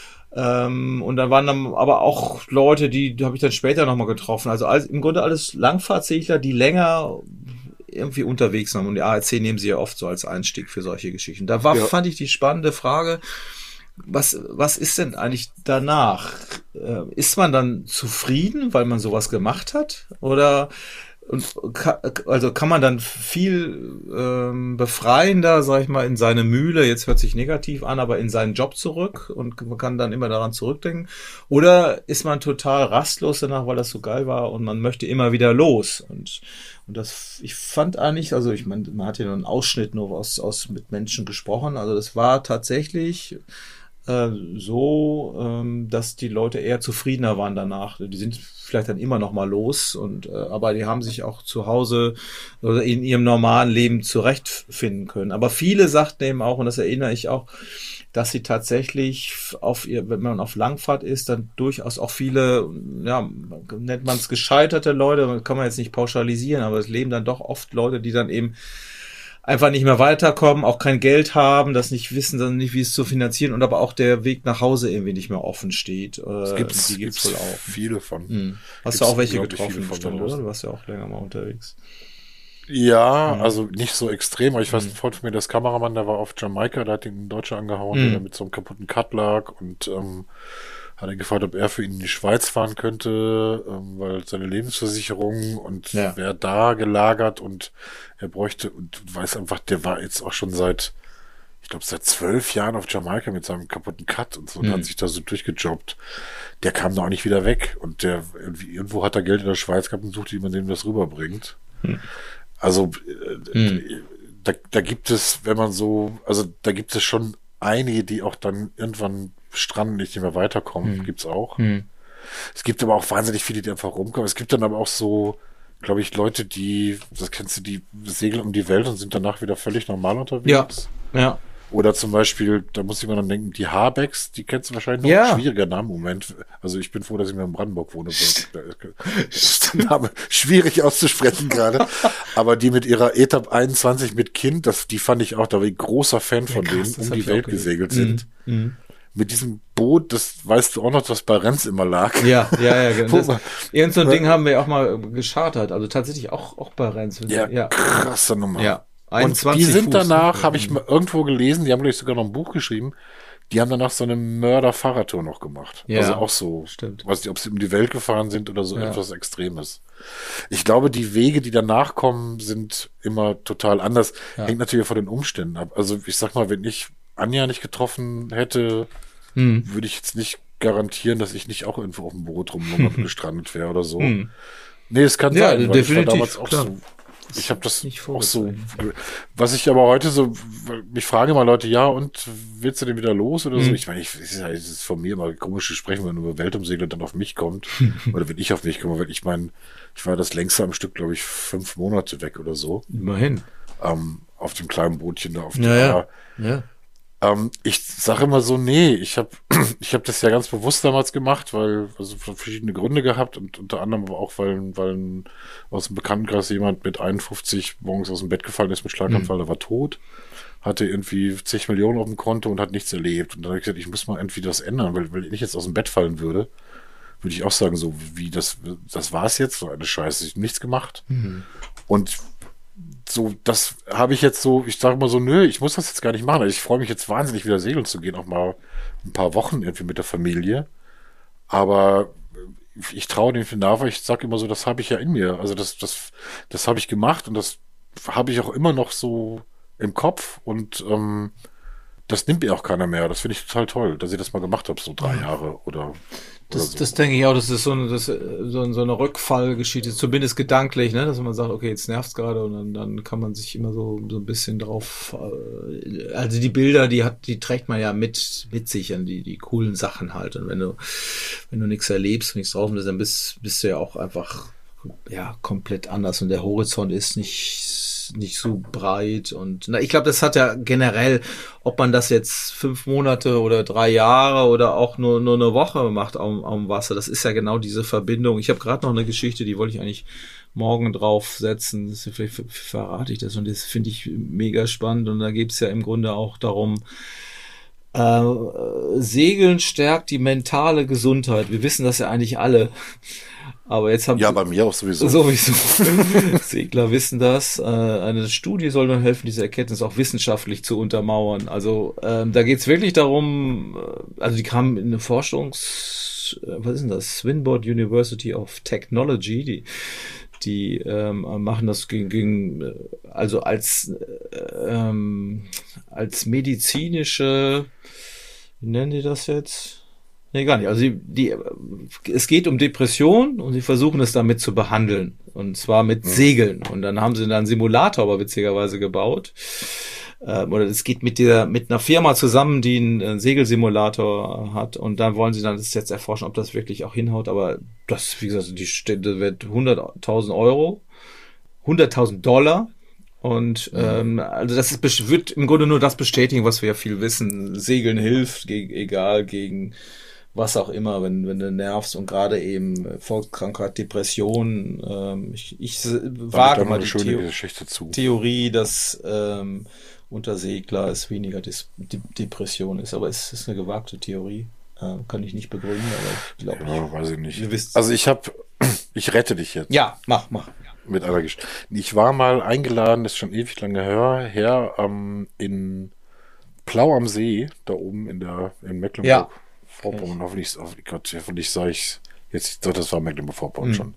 Ähm, und dann waren dann aber auch Leute, die, die habe ich dann später nochmal getroffen. Also alles, im Grunde alles Langfahrtsegler, die länger irgendwie unterwegs sind. Und die A R C nehmen sie ja oft so als Einstieg für solche Geschichten. Da war, ja. fand ich die spannende Frage, was, was ist denn eigentlich danach? Äh, ist man dann zufrieden, weil man sowas gemacht hat? Oder und also kann man dann viel ähm, befreiender, sag ich mal, in seine Mühle, jetzt hört sich negativ an, aber in seinen Job zurück und man kann dann immer daran zurückdenken? Oder ist man total rastlos danach, weil das so geil war und man möchte immer wieder los? Und und das, ich fand eigentlich, also ich meine, man hat ja nur einen Ausschnitt nur aus aus mit Menschen gesprochen, also das war tatsächlich äh, so, ähm, dass die Leute eher zufriedener waren danach. Die sind vielleicht dann immer noch mal los, und äh, aber die haben sich auch zu Hause oder in ihrem normalen Leben zurechtfinden können. Aber viele sagten eben auch, und das erinnere ich auch, dass sie tatsächlich auf ihr, wenn man auf Langfahrt ist, dann durchaus auch viele, ja, nennt man es gescheiterte Leute, kann man jetzt nicht pauschalisieren, aber es leben dann doch oft Leute, die dann eben einfach nicht mehr weiterkommen, auch kein Geld haben, das nicht wissen, dann nicht, wie es zu finanzieren, und aber auch der Weg nach Hause irgendwie nicht mehr offen steht. Es gibt's, die gibt's wohl auch. Viele von. Hm. Hast Gibt's du auch welche unglaublich getroffen, viele von bestimmt, da oder? Du warst ja auch länger mal unterwegs. Ja, Mhm. also nicht so extrem, aber ich weiß, Mhm. ein Freund von mir, das Kameramann, der war auf Jamaika, da hat ihn ein Deutscher angehauen, Mhm. der mit so einem kaputten Cut lag, und ähm, hat ihn gefragt, ob er für ihn in die Schweiz fahren könnte, ähm, weil seine Lebensversicherung, und Ja. wäre da gelagert, und er bräuchte, und du weißt einfach, der war jetzt auch schon seit, ich glaube, seit zwölf Jahren auf Jamaika mit seinem kaputten Cut und so, und Mhm. hat sich da so durchgejobbt. Der kam da auch nicht wieder weg, und der irgendwie, irgendwo hat er Geld in der Schweiz gehabt und suchte jemanden, dem das rüberbringt. Mhm. Also äh, Mhm. da, da gibt es, wenn man so, also da gibt es schon einige, die auch dann irgendwann stranden, nicht mehr weiterkommen, Mhm. gibt's auch. Hm. Es gibt aber auch wahnsinnig viele, die einfach rumkommen. Es gibt dann aber auch so, glaube ich, Leute, die, das kennst du, die segeln um die Welt und sind danach wieder völlig normal unterwegs. Ja, ja. Oder zum Beispiel, da muss ich mir dann denken, die Habecks, die kennst du wahrscheinlich noch. Ja. Schwieriger Name im Moment. Also ich bin froh, dass ich mehr in Brandenburg wohne. Da ist der Name schwierig auszusprechen gerade. Aber die mit ihrer E T A B einundzwanzig mit Kind, das, die fand ich auch, da war ich ein großer Fan von Ja, denen, krass, das um hab die ich auch Welt gelesen. gesegelt sind. Mhm. Mit diesem Boot, das weißt du auch noch, das bei Renz immer lag. Ja, ja, ja. Genau. Wo Das, man- irgend so ein Ding haben wir auch mal geschartert. Also tatsächlich auch, auch bei Renz. Ja, ja. krasse Nummer. Ja. Und einundzwanzig die sind Fuß, danach, ne? habe ich mal irgendwo gelesen, die haben gleich sogar noch ein Buch geschrieben, die haben danach so eine Mörder-Fahrradtour noch gemacht. Ja, also auch so, stimmt. weiß nicht, ob sie um die Welt gefahren sind oder so Ja. etwas Extremes. Ich glaube, die Wege, die danach kommen, sind immer total anders. Ja. Hängt natürlich von den Umständen ab. Also ich sag mal, wenn ich Anja nicht getroffen hätte, Hm. würde ich jetzt nicht garantieren, dass ich nicht auch irgendwo auf dem Boot rumlungert und gestrandet wäre oder so. Hm. Nee, es kann Ja, sein, weil definitiv, ich war damals auch klar. so. Ich habe das Nicht auch so. vorgezeichnet. Was ich aber heute so, mich fragen immer Leute, ja, und willst du denn wieder los oder so? Mhm. Ich meine, ich, es ist ja- es ist von mir immer komisch zu sprechen, wenn über Weltumsegler dann auf mich kommt. Oder wenn ich auf mich komme, weil ich meine, ich war das längste am Stück, glaube ich, fünf Monate weg oder so. Immerhin. Ähm, auf dem kleinen Bootchen da auf dem Ja, ja. Aar. Ja. Ähm, ich sage immer so, nee, ich habe ich hab das ja ganz bewusst damals gemacht, weil, also verschiedene Gründe gehabt, und unter anderem aber auch, weil, weil ein, aus dem Bekanntenkreis jemand mit einundfünfzig morgens aus dem Bett gefallen ist mit Schlaganfall, der war tot, hatte irgendwie zig Millionen auf dem Konto und hat nichts erlebt. Und dann habe ich gesagt, ich muss mal irgendwie das ändern, weil, weil ich jetzt aus dem Bett fallen würde, würde ich auch sagen, so wie das, das war's jetzt, so eine Scheiße, ich habe nichts gemacht. Und so, das habe ich jetzt so, ich sage mal so, nö, ich muss das jetzt gar nicht machen. Also ich freue mich jetzt wahnsinnig, wieder segeln zu gehen, auch mal ein paar Wochen irgendwie mit der Familie. Aber ich traue dem viel nach, weil ich sage immer so, das habe ich ja in mir. Also das, das, das habe ich gemacht, und das habe ich auch immer noch so im Kopf, und ähm, das nimmt mir auch keiner mehr. Das finde ich total toll, dass ich das mal gemacht habe, so drei Jahre oder, Das, oder so. das denke ich auch, das ist so eine, das, so, so eine Rückfallgeschichte, zumindest gedanklich, ne, dass man sagt, okay, jetzt nervt's gerade, und dann, dann kann man sich immer so, so ein bisschen drauf, äh, also die Bilder, die hat, die trägt man ja mit, mit sich an die, die coolen Sachen halt. Und wenn du, wenn du nichts erlebst, nichts drauf bist, dann bist, bist du ja auch einfach, ja, komplett anders, und der Horizont ist nicht, nicht so breit. Und na, ich glaube, das hat ja generell, ob man das jetzt fünf Monate oder drei Jahre oder auch nur nur eine Woche macht am, am Wasser, das ist ja genau diese Verbindung. Ich habe gerade noch eine Geschichte, die wollte ich eigentlich morgen draufsetzen. Das, vielleicht verrate ich das, und das finde ich mega spannend. Und da geht es ja im Grunde auch darum, äh, Segeln stärkt die mentale Gesundheit. Wir wissen das ja eigentlich alle. Aber jetzt haben Ja, bei mir auch sowieso. Sowieso. Segler wissen das. Äh, eine Studie soll dann helfen, diese Erkenntnis auch wissenschaftlich zu untermauern. Also ähm, da geht es wirklich darum, äh, also die kamen in eine Forschungs... äh, Was ist denn das? Swinburne University of Technology, die die ähm, machen das gegen, gegen also als äh, ähm, als medizinische, wie nennen die das jetzt? Nee, gar nicht. Also die, die, es geht um Depression, und sie versuchen es damit zu behandeln. Und zwar mit Segeln. Und dann haben sie dann einen Simulator aber witzigerweise gebaut, äh, oder es geht mit der mit einer Firma zusammen, die einen, einen Segelsimulator hat, und da wollen sie dann das jetzt erforschen, ob das wirklich auch hinhaut, aber das, wie gesagt, die Stelle wird hunderttausend Euro, hunderttausend Dollar. Und ähm, also das ist, wird im Grunde nur das bestätigen, was wir ja viel wissen. Segeln hilft, ge- egal gegen was auch immer, wenn wenn du nervst, und gerade eben Volkskrankheit, Depression. Ähm, ich ich wage mal die schöne Theo- Geschichte zu. Theorie, dass ähm, unter Segler es weniger Dis- De- Depression ist, aber es ist eine gewagte Theorie. Äh, kann ich nicht begründen, aber ich glaube Ja, ich. weiß ich nicht. Ihr wisst- Also ich habe, ich rette dich jetzt. Ja, mach, mach. Mit einer Geschichte. Ich war mal eingeladen, das ist schon ewig lange her, her ähm, in Plau am See, da oben in der in Mecklenburg. Ja. Vorpommern, hoffentlich, hoffentlich, Gott, hoffentlich sage ich jetzt, doch, das war Mecklenburg-Vorpommern Mhm. schon.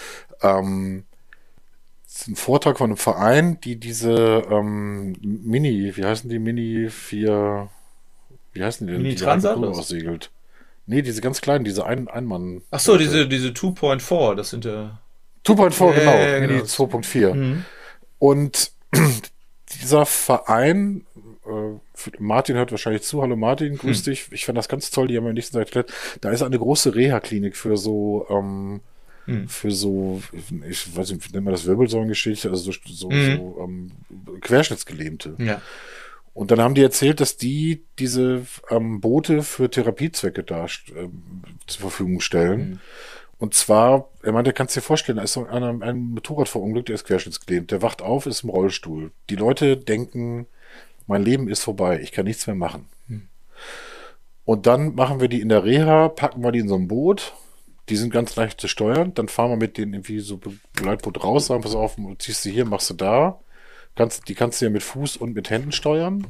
Ähm, das ist ein Vortrag von einem Verein, die diese ähm, Mini, wie heißen die Mini vier, wie heißen die denn? Mini die Transat, Raketten oder? aussegelt. Nee, diese ganz kleinen, diese ein Einmann. Ach so, diese diese zwei Komma vier, das sind ja. zwei Punkt vier, Ja, genau, ja, ja, Mini genau. zwei Punkt vier. Mhm. Und dieser Verein, äh, Martin hört wahrscheinlich zu, hallo Martin, grüß Hm. dich. Ich fand das ganz toll, die haben mir nächsten Seite erklärt, da ist eine große Reha-Klinik für so, ähm, Hm. für so, ich weiß nicht, wie nennt man das, Wirbelsäulengeschichte, also so, so, Mhm. so ähm, Querschnittsgelähmte. Ja. Und dann haben die erzählt, dass die diese ähm, Boote für Therapiezwecke da ähm, zur Verfügung stellen. Mhm. Und zwar, er meinte, kannst dir vorstellen, da ist so einer, ein Motorrad verunglückt, der ist querschnittsgelähmt, der wacht auf, ist im Rollstuhl. Die Leute denken, mein Leben ist vorbei, ich kann nichts mehr machen. Hm. Und dann machen wir die in der Reha, packen wir die in so ein Boot, die sind ganz leicht zu steuern, dann fahren wir mit denen irgendwie so Begleitboot raus, sagen, pass auf, ziehst du hier, machst du da. Kannst, die kannst du ja mit Fuß und mit Händen steuern.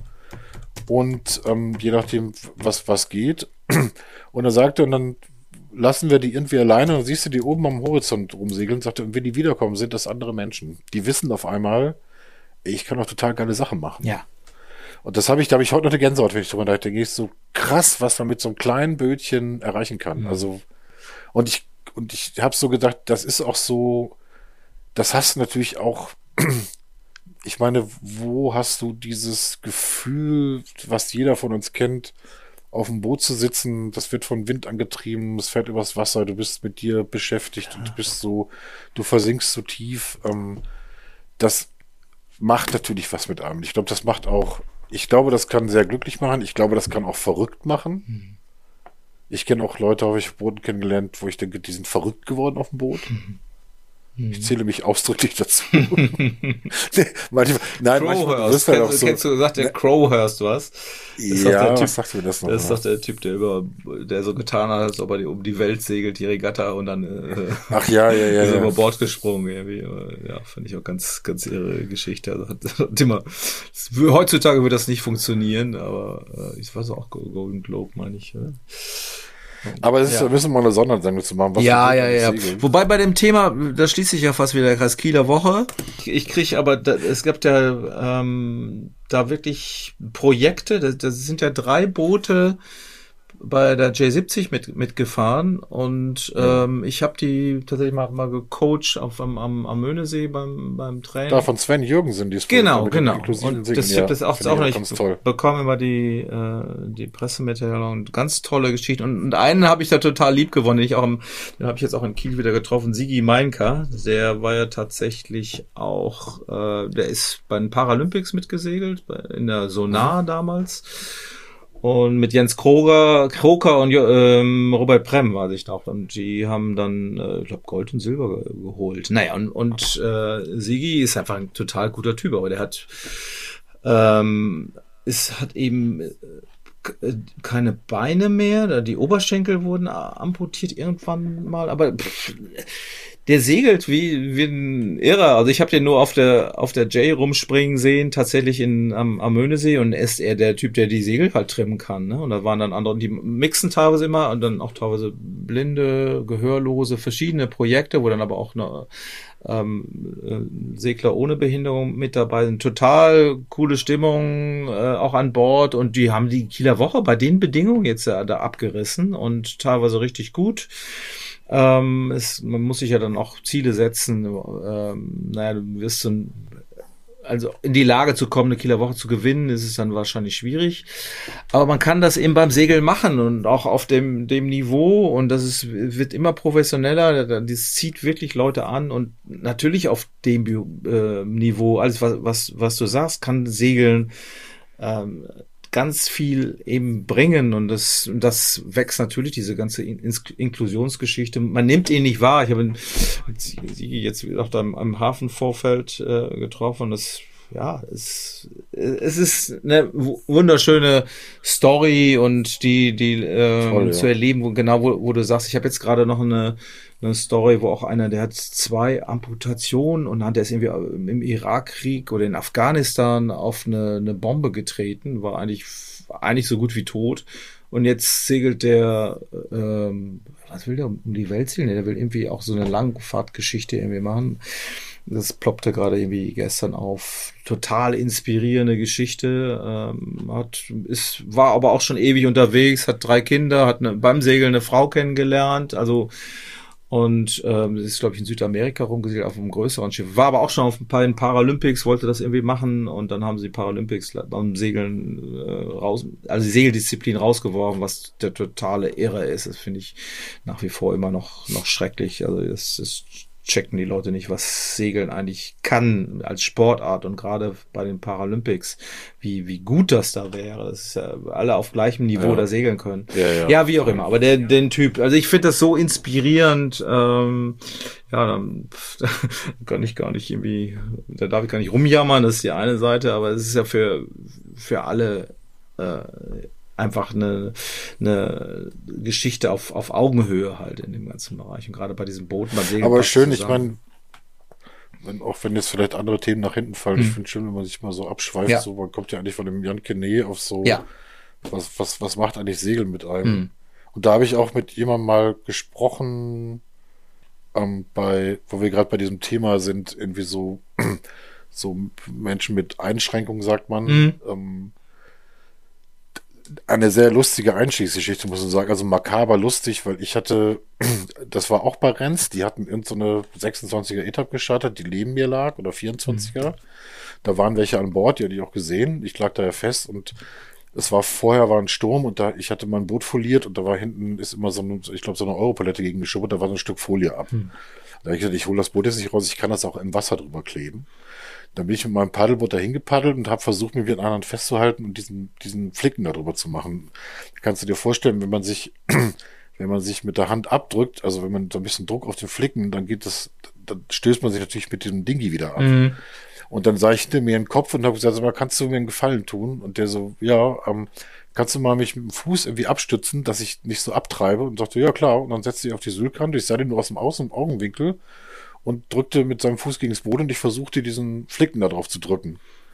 Und ähm, je nachdem, was, was geht. Und er sagte, und dann lassen wir die irgendwie alleine, und siehst du die oben am Horizont rumsegeln, sagte, und wenn die wiederkommen, sind das andere Menschen. Die wissen auf einmal, ich kann auch total geile Sachen machen. Ja. Und das habe ich, da habe ich heute noch eine Gänsehaut, wenn ich drüber nachdenke. Ist so krass, was man mit so einem kleinen Bötchen erreichen kann. Mhm. Also, und ich, und ich habe so gedacht, das ist auch so, das hast du natürlich auch, ich meine, wo hast du dieses Gefühl, was jeder von uns kennt, auf dem Boot zu sitzen, das wird von Wind angetrieben, es fährt übers Wasser, du bist mit dir beschäftigt und du bist so, du versinkst so tief. Ähm, das macht natürlich was mit einem. Ich glaube, das macht auch, ich glaube, das kann sehr glücklich machen. Ich glaube, das kann auch verrückt machen. Mhm. Ich kenne auch Leute, habe ich auf Booten kennengelernt, wo ich denke, die sind verrückt geworden auf dem Boot. Ich zähle mich ausdrücklich dazu. nee, manchmal, nein, manchmal du Crowhurst. wirst halt auch Kennst, so. kennst du, sagt der Crowhurst was? ist doch Ja, der Typ- was sagt mir das noch? Das ist doch der Typ, der über, der so getan hat, als ob er die- um die Welt segelt, die Regatta, und dann äh, Ach ja, ja, ja. ist er über ja. Bord gesprungen irgendwie. Aber, ja, fand ich auch ganz, ganz irre Geschichte. Also hat, hat immer, es, wür- heutzutage wird das nicht funktionieren, aber äh, ich weiß auch, Golden Globe meine ich. Oder? Aber es ist, Ja. da müssen wir mal eine Sondersendung zu machen. Was Ja, wir ja, ja. segeln. Wobei bei dem Thema, da schließt sich ja fast wieder der Kreis Kieler Woche. Ich, ich kriege aber, da, es gibt ja ähm, da wirklich Projekte, das, das sind ja drei Boote bei der J siebzig mit, mitgefahren, und ähm, ich habe die tatsächlich mal, mal gecoacht auf, am, am, am Möhnesee beim, beim Training. Da von Sven Jürgensen, die ist Genau, mit dem genau. inklusiven Und Segeln, das, ja, das auch, finde auch ich noch nicht ganz toll. bekommen immer die, äh, die Pressemitteilung. Ganz tolle Geschichte. Und, und einen habe ich da total lieb gewonnen, den ich auch im, den habe ich jetzt auch in Kiel wieder getroffen, Sigi Meinka. Der war ja tatsächlich auch, äh, der ist bei den Paralympics mitgesegelt, bei, in der Sonar damals. Und mit Jens Kroger, Kroker und ähm, Robert Prem war ich da auch. Und die haben dann, äh, ich glaube, Gold und Silber ge geholt. Naja, und, und äh, Sigi ist einfach ein total guter Typ, aber der hat, ähm, es hat eben äh, keine Beine mehr, die Oberschenkel wurden amputiert irgendwann mal, aber pff, der segelt wie, wie ein Irrer. Also ich habe den nur auf der auf der J rumspringen sehen, tatsächlich in am, am Möhnesee, und er ist eher der Typ, der die Segel halt trimmen kann. Ne? Und da waren dann andere, die mixen teilweise immer, und dann auch teilweise Blinde, Gehörlose, verschiedene Projekte, wo dann aber auch eine ähm, Segler ohne Behinderung mit dabei sind. Total coole Stimmung äh, auch an Bord, und die haben die Kieler Woche bei den Bedingungen jetzt äh, da abgerissen und teilweise richtig gut. Ähm, es, man muss sich ja dann auch Ziele setzen. Ähm, naja, du wirst so ein, also in die Lage zu kommen, eine Kieler Woche zu gewinnen, ist es dann wahrscheinlich schwierig. Aber man kann das eben beim Segeln machen und auch auf dem, dem Niveau, und das ist, wird immer professioneller, das zieht wirklich Leute an, und natürlich auf dem äh, Niveau, alles was, was, was du sagst, kann Segeln ähm, ganz viel eben bringen, und das, das wächst natürlich, diese ganze In- Inklusionsgeschichte. Man nimmt ihn nicht wahr. Ich habe ihn jetzt auch da am Hafenvorfeld äh, getroffen, und das, ja, es, es ist eine wunderschöne Story, und die, die äh, Voll, ja. zu erleben, wo, genau, wo, wo du sagst, ich habe jetzt gerade noch eine eine Story, wo auch einer, der hat zwei Amputationen, und dann der ist irgendwie im Irakkrieg oder in Afghanistan auf eine, eine Bombe getreten, war eigentlich eigentlich so gut wie tot, und jetzt segelt der, ähm, was will der, um die Welt segeln? Der will irgendwie auch so eine Langfahrtgeschichte irgendwie machen. Das ploppte gerade irgendwie gestern auf. Total inspirierende Geschichte. Ähm, hat, ist, war aber auch schon ewig unterwegs, hat drei Kinder, hat eine, beim Segeln eine Frau kennengelernt, also und ähm, ist, glaube ich, in Südamerika rumgesegelt auf einem größeren Schiff. War aber auch schon auf ein paar Paralympics, wollte das irgendwie machen, und dann haben sie Paralympics beim Segeln äh, raus, also die Segeldisziplin rausgeworfen, was der totale Irre ist. Das finde ich nach wie vor immer noch noch schrecklich. Also das, das checken die Leute nicht, was Segeln eigentlich kann als Sportart, und gerade bei den Paralympics, wie wie gut das da wäre. Das ist ja alle auf gleichem Niveau ja. da segeln können. Ja, ja. ja, wie auch immer. Aber der den Typ, also ich finde das so inspirierend. Ähm, ja, dann kann ich gar nicht irgendwie, da darf ich gar nicht rumjammern. Das ist die eine Seite, aber es ist ja für für alle äh, einfach eine, eine Geschichte auf, auf Augenhöhe halt in dem ganzen Bereich. Und gerade bei diesem Booten, beim Segeln. Aber schön, ich meine, wenn, auch wenn jetzt vielleicht andere Themen nach hinten fallen, hm. ich finde es schön, wenn man sich mal so abschweift, ja. so, man kommt ja eigentlich von dem Jan Kene auf so, ja. was, was, was macht eigentlich Segeln mit einem? Hm. Und da habe ich auch mit jemandem mal gesprochen, ähm, bei, wo wir gerade bei diesem Thema sind, irgendwie so, so Menschen mit Einschränkungen, sagt man, hm. ähm, eine sehr lustige Einstiegsgeschichte, muss man sagen. Also makaber lustig, weil ich hatte, das war auch bei Renz, die hatten irgend so eine sechsundzwanziger Etappe gestartet, die neben mir lag, oder vierundzwanziger. Mhm. Da waren welche an Bord, die hatte ich auch gesehen. Ich lag da ja fest, und es war vorher war ein Sturm, und da ich hatte mein Boot foliert, und da war hinten ist immer so eine, ich glaube, so eine Europalette gegen geschubbert, da war so ein Stück Folie ab. Mhm. Da habe ich gesagt, ich hole das Boot jetzt nicht raus, ich kann das auch im Wasser drüber kleben. Dann bin ich mit meinem Paddelboot dahin gepaddelt und habe versucht, mich mit den anderen festzuhalten und diesen, diesen Flicken darüber zu machen. Kannst du dir vorstellen, wenn man sich, wenn man sich mit der Hand abdrückt, also wenn man so ein bisschen Druck auf den Flicken, dann geht das, dann stößt man sich natürlich mit diesem Dingi wieder ab. Mhm. Und dann sah ich hinter mir in den Kopf und habe gesagt, sag mal, kannst du mir einen Gefallen tun? Und der so, ja, ähm, kannst du mal mich mit dem Fuß irgendwie abstützen, dass ich nicht so abtreibe? Und sagte, ja klar. Und dann setzte ich auf die Sühlkante, ich sah den nur aus dem Außen- Augenwinkel und drückte mit seinem Fuß gegen das Boot, und ich versuchte, diesen Flicken da drauf zu drücken.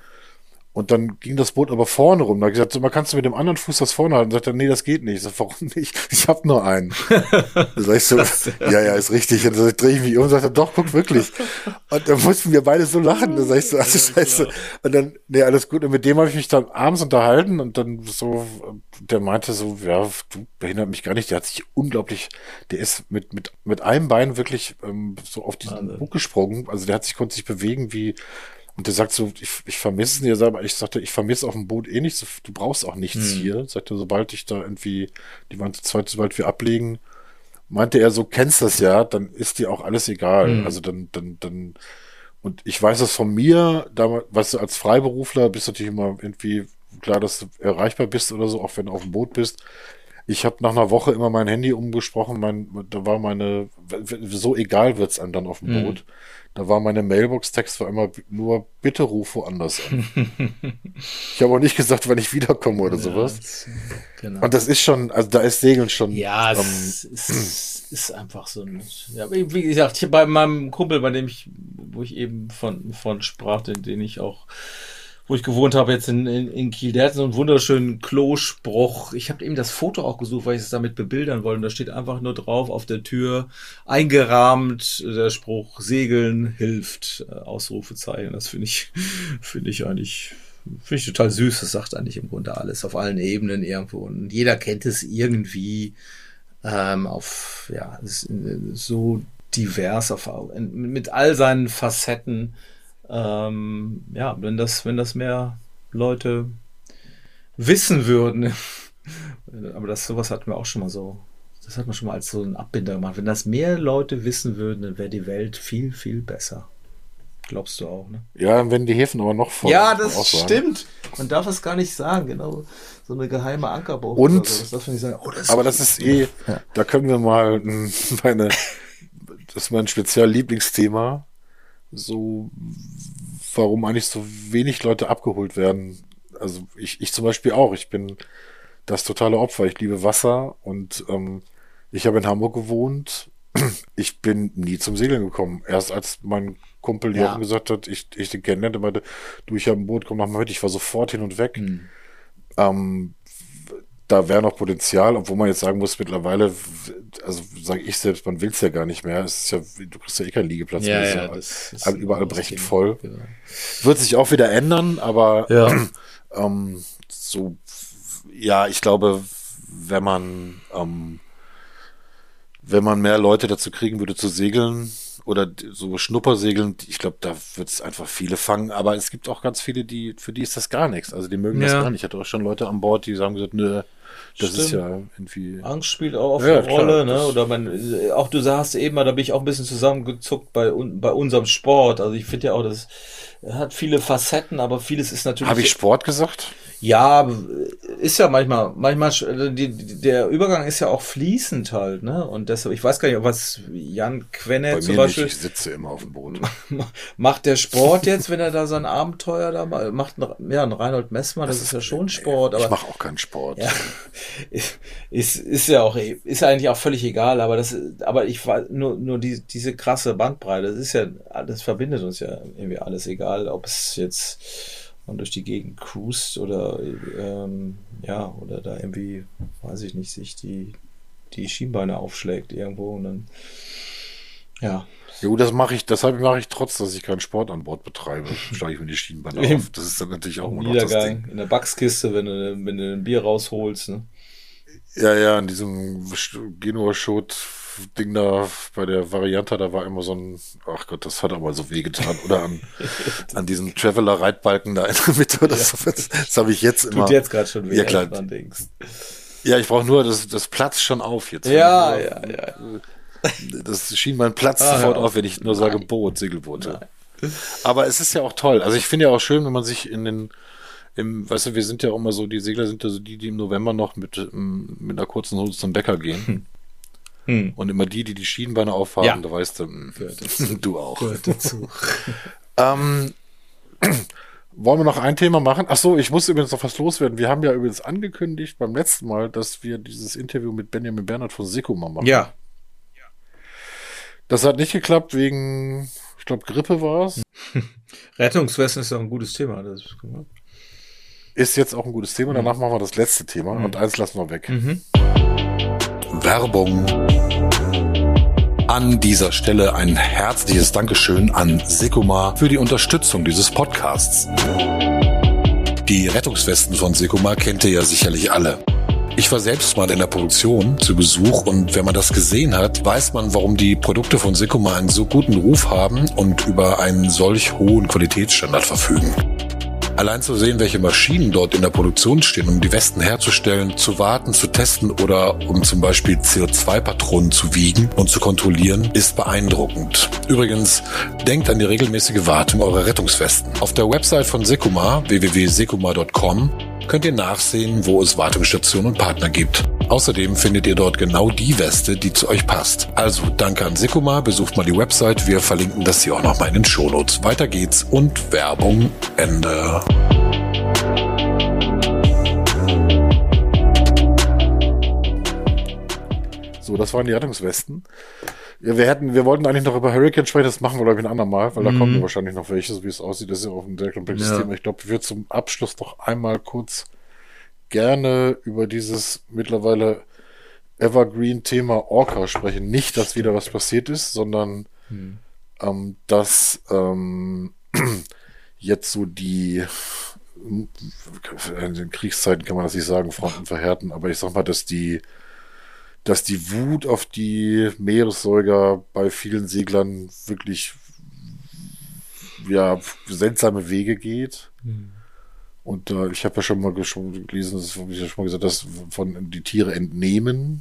Und dann ging das Boot aber vorne rum. Da habe ich gesagt, so, mal kannst du mit dem anderen Fuß das vorne halten? Und sagt er, nee, das geht nicht. Ich sag, warum nicht? Ich habe nur einen. Da sag ich so, ja, ja, ist richtig. Und dann drehe ich mich um und sagte, doch, guck, wirklich. Und dann mussten wir beide so lachen. Da sag ich so, also scheiße. Und dann, nee, alles gut. Und mit dem habe ich mich dann abends unterhalten, und dann so, der meinte so, ja, du behindert mich gar nicht. Der hat sich unglaublich, der ist mit, mit, mit einem Bein wirklich ähm, so auf diesen Bug gesprungen. Also der hat sich, konnte sich bewegen wie, und der sagt so, ich, ich vermisse es nicht, aber ich sagte, ich vermisse auf dem Boot eh nichts, du brauchst auch nichts hm. hier. Sagte, sobald ich da irgendwie, die waren zu zweit, sobald wir ablegen, meinte er so, kennst das ja, dann ist dir auch alles egal. Hm. Also dann, dann, dann, und ich weiß das von mir, damals, weißt du, als Freiberufler bist du natürlich immer irgendwie klar, dass du erreichbar bist oder so, auch wenn du auf dem Boot bist. Ich habe nach einer Woche immer mein Handy umgesprochen, mein, da war meine, so egal wird's einem dann auf dem hm. Boot. Da war meine Mailbox-Text war immer nur, bitte ruf woanders an. Ich habe auch nicht gesagt, wann ich wiederkomme oder ja, sowas. Das, genau. Und das ist schon, also da ist Segeln schon. Ja, ähm, es ist, ist einfach so ein, ja, wie gesagt, hier bei meinem Kumpel, bei dem ich, wo ich eben von, von sprach, den, den ich auch, wo ich gewohnt habe jetzt in, in, in Kiel, der hat so einen wunderschönen Klospruch. Ich habe eben das Foto auch gesucht, weil ich es damit bebildern wollte. Und da steht einfach nur drauf auf der Tür, eingerahmt, der Spruch, Segeln hilft, Ausrufezeichen. Das finde ich, finde ich eigentlich, finde ich total süß. Das sagt eigentlich im Grunde alles, auf allen Ebenen irgendwo. Und jeder kennt es irgendwie, ähm, auf, ja, es ist so divers, auf, mit all seinen Facetten. Ähm, ja, wenn das, wenn das mehr Leute wissen würden. Aber das sowas hatten wir auch schon mal so. Das hat man schon mal als so ein Abbinder gemacht. Wenn das mehr Leute wissen würden, dann wäre die Welt viel, viel besser. Glaubst du auch, ne? Ja, wenn die Häfen aber noch voll. Ja, das stimmt. Man darf es gar nicht sagen, genau. So eine geheime Ankerbucht. Und, oder so. Das darf man nicht sagen. Oh, das aber das ist eh, ja. Da können wir mal meine, das ist mein Spezial-Lieblingsthema. So, warum eigentlich so wenig Leute abgeholt werden. Also ich, ich zum Beispiel auch. Ich bin das totale Opfer. Ich liebe Wasser und ähm, ich habe in Hamburg gewohnt. Ich bin nie zum Segeln gekommen. Erst als mein Kumpel Jochen ja. gesagt hat, ich, ich den kennenlernte, meinte, du, ich habe ein Boot, komm noch mal mit. Ich war sofort hin und weg. Mhm. Ähm, da wäre noch Potenzial, obwohl man jetzt sagen muss, mittlerweile, also sage ich selbst, man will es ja gar nicht mehr. Es ist ja, du kriegst ja eh keinen Liegeplatz ja, mehr. Ja, das ist überall brechend voll. Genau. Wird sich auch wieder ändern, aber ja. ähm, so, ja, ich glaube, wenn man ähm, wenn man mehr Leute dazu kriegen würde zu segeln oder so Schnuppersegeln, ich glaube, da wird es einfach viele fangen, aber es gibt auch ganz viele, die für die ist das gar nichts, also die mögen ja. das gar nicht. Ich hatte auch schon Leute an Bord, die sagen gesagt, nö, das Stimmt. ist ja irgendwie... Angst spielt auch eine ja, Rolle, klar, ne? Oder man, auch du sagst eben mal, da bin ich auch ein bisschen zusammengezuckt bei, bei unserem Sport, also ich finde ja auch, das hat viele Facetten, aber vieles ist natürlich... Habe ich Sport gesagt? Ja, ist ja manchmal, manchmal, die, der Übergang ist ja auch fließend halt, ne? Und deshalb, ich weiß gar nicht, was Jan Quenne Bei zum mir Beispiel. Nicht, ich sitze immer auf dem Boot. Macht der Sport jetzt, wenn er da sein Abenteuer da macht, ja, ein Reinhold Messmann, das, das ist ja schon Sport. Ich aber mache auch keinen Sport. Ja, ist, ist ja auch, ist ja eigentlich auch völlig egal, aber das, aber ich war nur, nur die, diese krasse Bandbreite, das ist ja, das verbindet uns ja irgendwie alles, egal, ob es jetzt man durch die Gegend cruist oder ähm, ja, oder da irgendwie, weiß ich nicht, sich die, die Schienbeine aufschlägt irgendwo und dann ja. Jo, das mache ich, deshalb mache ich trotz, dass ich keinen Sport an Bord betreibe, schlage ich mir die Schienbeine auf. Das ist dann natürlich auch immer noch das Ding. In der Backskiste, wenn du, wenn du ein Bier rausholst, ne? Ja, ja, in diesem Genua-Schot Ding da bei der Variante, da war immer so ein, ach Gott, das hat aber so wehgetan. Oder an, an diesem Traveler-Reitbalken da in der Mitte. Das, ja. das, das habe ich jetzt immer. Tut jetzt gerade schon weh, ja, klar. dran denkst. Ja, ich brauche nur, das, das platzt schon auf jetzt. Ja, nur, ja, ja. Das schien mein Platz ah, sofort ja. auf, wenn ich nur sage Boot, Segelboot. Ja. Aber es ist ja auch toll. Also ich finde ja auch schön, wenn man sich in den Im, weißt du, wir sind ja auch immer so, die Segler sind ja so die, die im November noch mit, mit einer kurzen Hose zum Bäcker gehen. Hm. Hm. Und immer die, die die Schienbeine aufhaben, ja. da weißt du, du auch. Gehört dazu. ähm, wollen wir noch ein Thema machen? Ach so, ich muss übrigens noch was loswerden. Wir haben ja übrigens angekündigt beim letzten Mal, dass wir dieses Interview mit Benjamin Bernhard von Sekuma machen. Ja. Das hat nicht geklappt wegen, ich glaube, Grippe war es. Rettungswesten ist doch ein gutes Thema. Das ist, ist jetzt auch ein gutes Thema. Danach mhm. machen wir das letzte Thema mhm. und eins lassen wir weg. Mhm. Werbung. An dieser Stelle ein herzliches Dankeschön an Sekuma für die Unterstützung dieses Podcasts. Die Rettungswesten von Sekuma kennt ihr ja sicherlich alle. Ich war selbst mal in der Produktion zu Besuch und wenn man das gesehen hat, weiß man, warum die Produkte von Sekuma einen so guten Ruf haben und über einen solch hohen Qualitätsstandard verfügen. Allein zu sehen, welche Maschinen dort in der Produktion stehen, um die Westen herzustellen, zu warten, zu testen oder um zum Beispiel C O zwei Patronen zu wiegen und zu kontrollieren, ist beeindruckend. Übrigens, denkt an die regelmäßige Wartung eurer Rettungswesten. Auf der Website von Sekuma, w w w punkt sekuma punkt com, könnt ihr nachsehen, wo es Wartungsstationen und Partner gibt. Außerdem findet ihr dort genau die Weste, die zu euch passt. Also danke an Sekuma, besucht mal die Website, wir verlinken das hier auch nochmal in den Shownotes. Weiter geht's und Werbung Ende. So, das waren die Rettungswesten. Ja, wir hätten, wir wollten eigentlich noch über Hurricane sprechen, das machen wir glaube ich ein andermal, weil da mhm. kommen wir wahrscheinlich noch welche, so wie es aussieht. Das ist ja auch ein sehr komplexes ja. Thema. Ich glaube, ich würde zum Abschluss noch einmal kurz gerne über dieses mittlerweile Evergreen-Thema Orca sprechen. Nicht, dass wieder was passiert ist, sondern hm. ähm, dass ähm, jetzt so die in den Kriegszeiten kann man das nicht sagen, Fronten verhärten, aber ich sag mal, dass die dass die Wut auf die Meeressäuger bei vielen Seglern wirklich ja, seltsame Wege geht. Hm. Und äh, ich habe ja schon mal schon gelesen, das habe ich ja schon mal gesagt, dass von die Tiere entnehmen.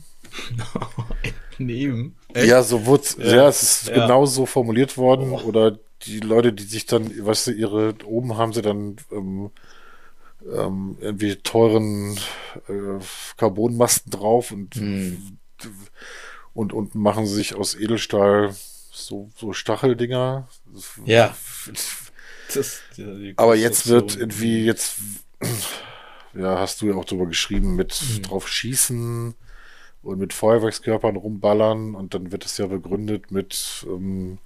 Entnehmen? Ja, so wurde ja. ja, es ist Ja. genau so formuliert worden. Oh. Oder die Leute, die sich dann, weißt du, ihre, oben haben sie dann ähm, ähm, irgendwie teuren äh, Carbonmasten drauf und, Hm. und, und machen sich aus Edelstahl so, so Stacheldinger. Ja. Das, ja, die Aber jetzt wird Konstruktion. irgendwie, jetzt, ja, hast du ja auch drüber geschrieben, mit Mhm. drauf schießen und mit Feuerwerkskörpern rumballern und dann wird es ja begründet mit ähm,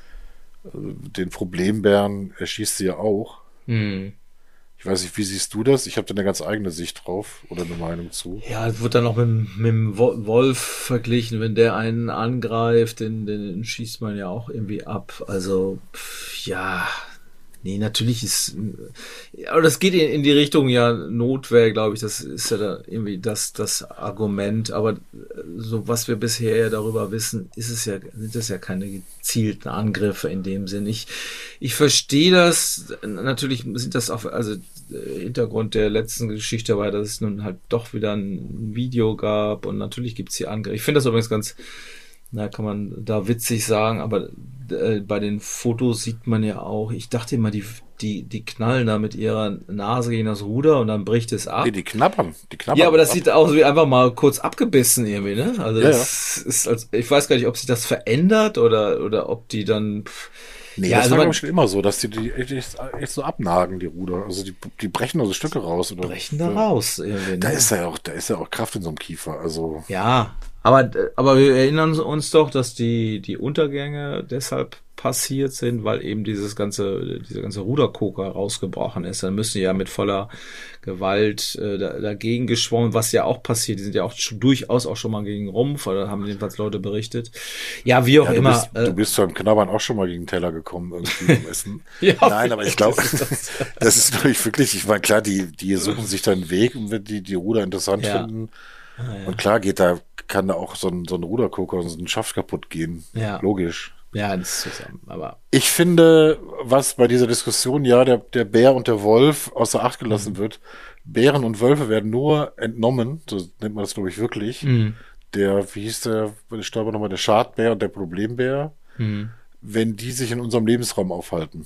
äh, den Problembären, er schießt sie ja auch. Hm. Ich weiß nicht, wie siehst du das? Ich habe da eine ganz eigene Sicht drauf oder eine Meinung zu. Ja, es wird dann auch mit, dem- mit dem Wo- Wolf verglichen, wenn der einen angreift, den, den schießt man ja auch irgendwie ab. Also, pff, ja, nee, natürlich ist, aber das geht in, in die Richtung ja Notwehr, glaube ich, das ist ja da irgendwie das, das Argument, aber so was wir bisher ja darüber wissen, ist es ja, sind das ja keine gezielten Angriffe in dem Sinn. Ich, ich verstehe das, natürlich sind das auch, also der Hintergrund der letzten Geschichte war, dass es nun halt doch wieder ein Video gab und natürlich gibt's hier Angriffe. Ich finde das übrigens ganz, na, kann man da witzig sagen, aber äh, bei den Fotos sieht man ja auch, ich dachte immer, die, die, die knallen da mit ihrer Nase gegen das Ruder und dann bricht es ab. Nee, die knabbern. Die knabbern Ja, aber das ab. sieht aus wie einfach mal kurz abgebissen irgendwie, ne? Also Ja, das ist, als, ich weiß gar nicht, ob sich das verändert oder, oder ob die dann, pff, Nee, ja, das also war man- glaub ich schon immer so, dass die die echt, echt, echt so abnagen, die Ruder. Also die, die brechen also Stücke raus. Oder, brechen da raus irgendwie, Da ne? ist ja auch, da ist ja auch Kraft in so einem Kiefer. Also Ja, aber, aber wir erinnern uns doch, dass die, die Untergänge deshalb passiert sind, weil eben dieses ganze, dieser ganze Ruderkoker rausgebrochen ist. Dann müssen die ja mit voller Gewalt äh, da, dagegen geschwommen, was ja auch passiert. Die sind ja auch schon, durchaus auch schon mal gegen Rumpf, oder haben jedenfalls Leute berichtet. Ja, wie auch ja, du, immer. bist, äh, du bist beim Knabbern auch schon mal gegen den Teller gekommen irgendwie beim Essen. Ja, Nein, aber ich glaube, das ist das. das ist natürlich wirklich, ich meine, klar, die, die suchen sich da einen Weg und wenn die die Ruder interessant Ja. finden. Ah, ja. Und klar geht da, kann da auch so ein, so ein Ruderkoker und so ein Schaft kaputt gehen. Ja. Logisch. Ja, das ist zusammen. Aber Ich finde, was bei dieser Diskussion, ja, der, der Bär und der Wolf außer Acht gelassen wird, Bären und Wölfe werden nur entnommen, so nennt man das, glaube ich, wirklich. Mhm. Der, wie hieß der, ich glaube nochmal, der Schadbär und der Problembär, Mhm. wenn die sich in unserem Lebensraum aufhalten.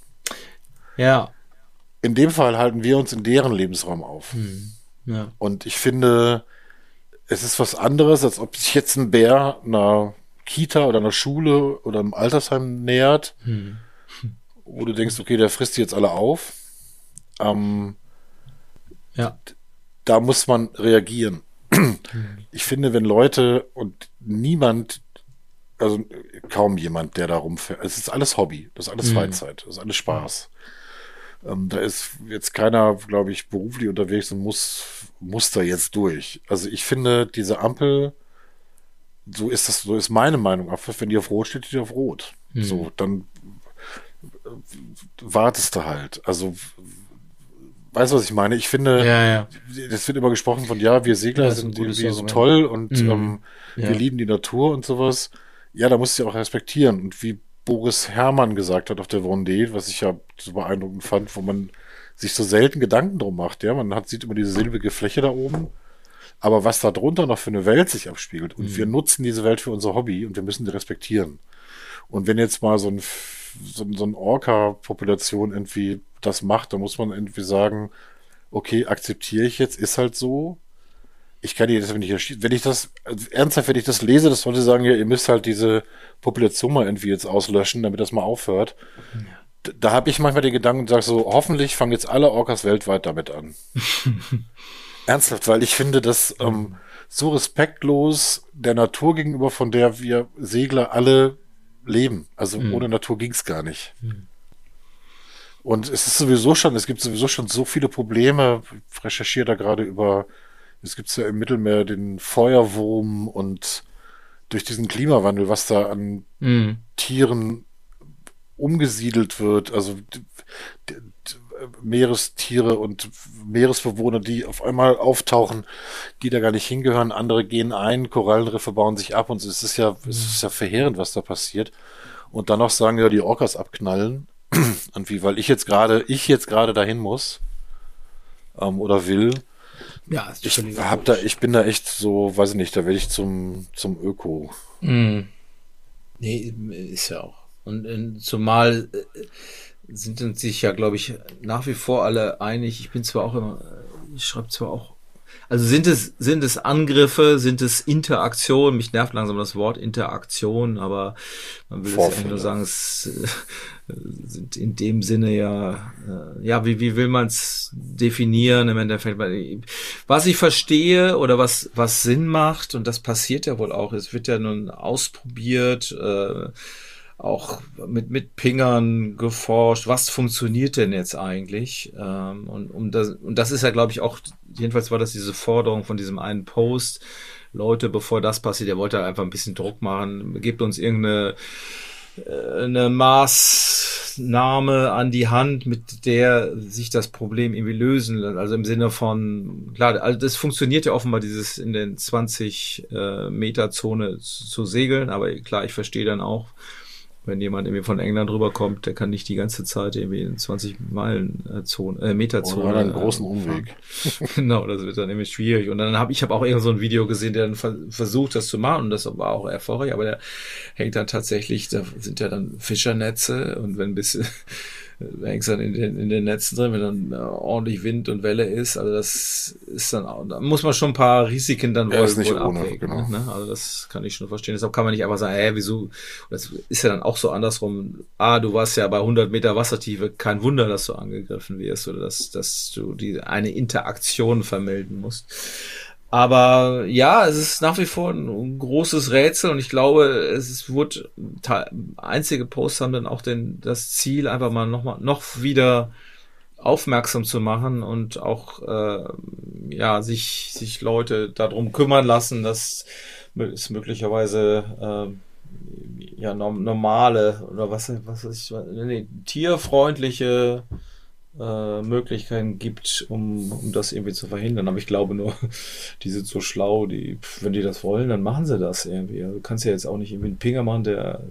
Ja. In dem Fall halten wir uns in deren Lebensraum auf. Mhm. Ja. Und ich finde, es ist was anderes, als ob sich jetzt ein Bär einer Kita oder einer Schule oder einem Altersheim nähert, Mhm. wo du denkst, okay, der frisst die jetzt alle auf. Ähm, Ja. da muss man reagieren. Ich finde, wenn Leute und niemand, also kaum jemand, der da rumfährt, es ist alles Hobby, das ist alles Mhm. Freizeit, das ist alles Spaß. Ähm, da ist jetzt keiner, glaube ich, beruflich unterwegs und muss, muss da jetzt durch. Also ich finde, diese Ampel, so ist das, so ist meine Meinung, auch wenn die auf Rot steht, steht die auf Rot. Mhm. So, dann äh, wartest du halt. Also, weißt du, was ich meine? Ich finde, Ja, ja. das wird immer gesprochen von, ja, wir Segler Ja, das ist ein sind gutes irgendwie so Argument. toll und Mhm. ähm, Ja. wir lieben die Natur und sowas. Ja, da musst du ja auch respektieren. Und wie Boris Herrmann gesagt hat auf der Vendée, was ich ja so beeindruckend fand, wo man sich so selten Gedanken drum macht, ja, man hat, sieht immer diese silbrige Fläche da oben, aber was da drunter noch für eine Welt sich abspiegelt und Mhm. wir nutzen diese Welt für unser Hobby und wir müssen die respektieren. Und wenn jetzt mal so ein, so, ein- so ein Orca-Population irgendwie das macht, dann muss man irgendwie sagen, okay, akzeptiere ich jetzt, ist halt so. Ich kann die das nicht erschießen. Wenn ich das, also ernsthaft, wenn ich das lese, das sollte sagen, ja, ihr müsst halt diese Population mal irgendwie jetzt auslöschen, damit das mal aufhört. Da, da habe ich manchmal den Gedanken und sage so, hoffentlich fangen jetzt alle Orcas weltweit damit an. Ernsthaft, weil ich finde das ähm, so respektlos der Natur gegenüber, von der wir Segler alle leben. Also Mhm. ohne Natur ging's gar nicht. Und es ist sowieso schon, es gibt sowieso schon so viele Probleme. Ich recherchiere da gerade über, es gibt ja im Mittelmeer den Feuerwurm und durch diesen Klimawandel, was da an Mhm. Tieren umgesiedelt wird, also d- d- d- Meerestiere und Meeresbewohner, die auf einmal auftauchen, die da gar nicht hingehören, andere gehen ein, Korallenriffe bauen sich ab und es ist ja, es ist ja verheerend, was da passiert. Und dann noch sagen, ja, die Orcas abknallen. irgendwie, weil ich jetzt gerade, ich jetzt gerade dahin muss ähm, oder will. Ja, ist Ich völlig hab da, ich bin da echt so, weiß ich nicht, da werde ich zum zum Öko. Mm. Nee, ist ja auch. Und, und zumal äh, sind uns sich ja, glaube ich, nach wie vor alle einig. Ich bin zwar auch immer, ich schreibe zwar auch, also sind es, sind es Angriffe, sind es Interaktionen? Mich nervt langsam das Wort Interaktion, aber man will es eigentlich nur sagen, es äh, sind in dem Sinne ja, äh, ja, wie, wie will man es definieren im Endeffekt? Weil, was ich verstehe oder was, was Sinn macht, und das passiert ja wohl auch, es wird ja nun ausprobiert, äh, auch mit, mit Pingern geforscht, was funktioniert denn jetzt eigentlich? Ähm, und, um das, und das ist ja, glaube ich, auch, jedenfalls war das diese Forderung von diesem einen Post, Leute, bevor das passiert, der wollte einfach ein bisschen Druck machen, gebt uns irgendeine äh, eine Maßnahme an die Hand, mit der sich das Problem irgendwie lösen lässt. Also im Sinne von, klar, also das funktioniert ja offenbar, dieses in den zwanzig äh, Meter Zone zu, zu segeln, aber klar, ich verstehe dann auch, wenn jemand irgendwie von England rüberkommt, der kann nicht die ganze Zeit irgendwie in zwanzig Meilen äh, Zone, äh, Meter Zone. Oder einen großen äh, Umweg. Genau, das wird dann nämlich schwierig. Und dann habe ich habe auch irgend so ein Video gesehen, der dann ver- versucht, das zu machen, und das war auch erfolgreich, aber der hängt dann tatsächlich, da sind ja dann Fischernetze, und wenn ein bisschen hängst dann in den, in den Netzen drin, wenn dann äh, ordentlich Wind und Welle ist, also das ist dann auch, da muss man schon ein paar Risiken dann Ja, wohl, ist nicht wohl ohne, abwägen. genau. Ne? Also das kann ich schon verstehen. Deshalb kann man nicht einfach sagen, hä, wieso, das ist ja dann auch so andersrum, ah, du warst ja bei hundert Meter Wassertiefe, kein Wunder, dass du angegriffen wirst oder dass, dass du die eine Interaktion vermelden musst. Aber ja, es ist nach wie vor ein großes Rätsel, und ich glaube, es ist, wurde, einzige Posts haben dann auch den, das Ziel, einfach mal noch mal, noch wieder aufmerksam zu machen und auch, äh, ja, sich, sich Leute darum kümmern lassen, dass es möglicherweise, äh, ja, normale, oder was, was ist, nee, tierfreundliche äh, Möglichkeiten gibt, um, um das irgendwie zu verhindern. Aber ich glaube nur, die sind so schlau, die, wenn die das wollen, dann machen sie das irgendwie. Also du kannst ja jetzt auch nicht irgendwie einen Pinger machen, der,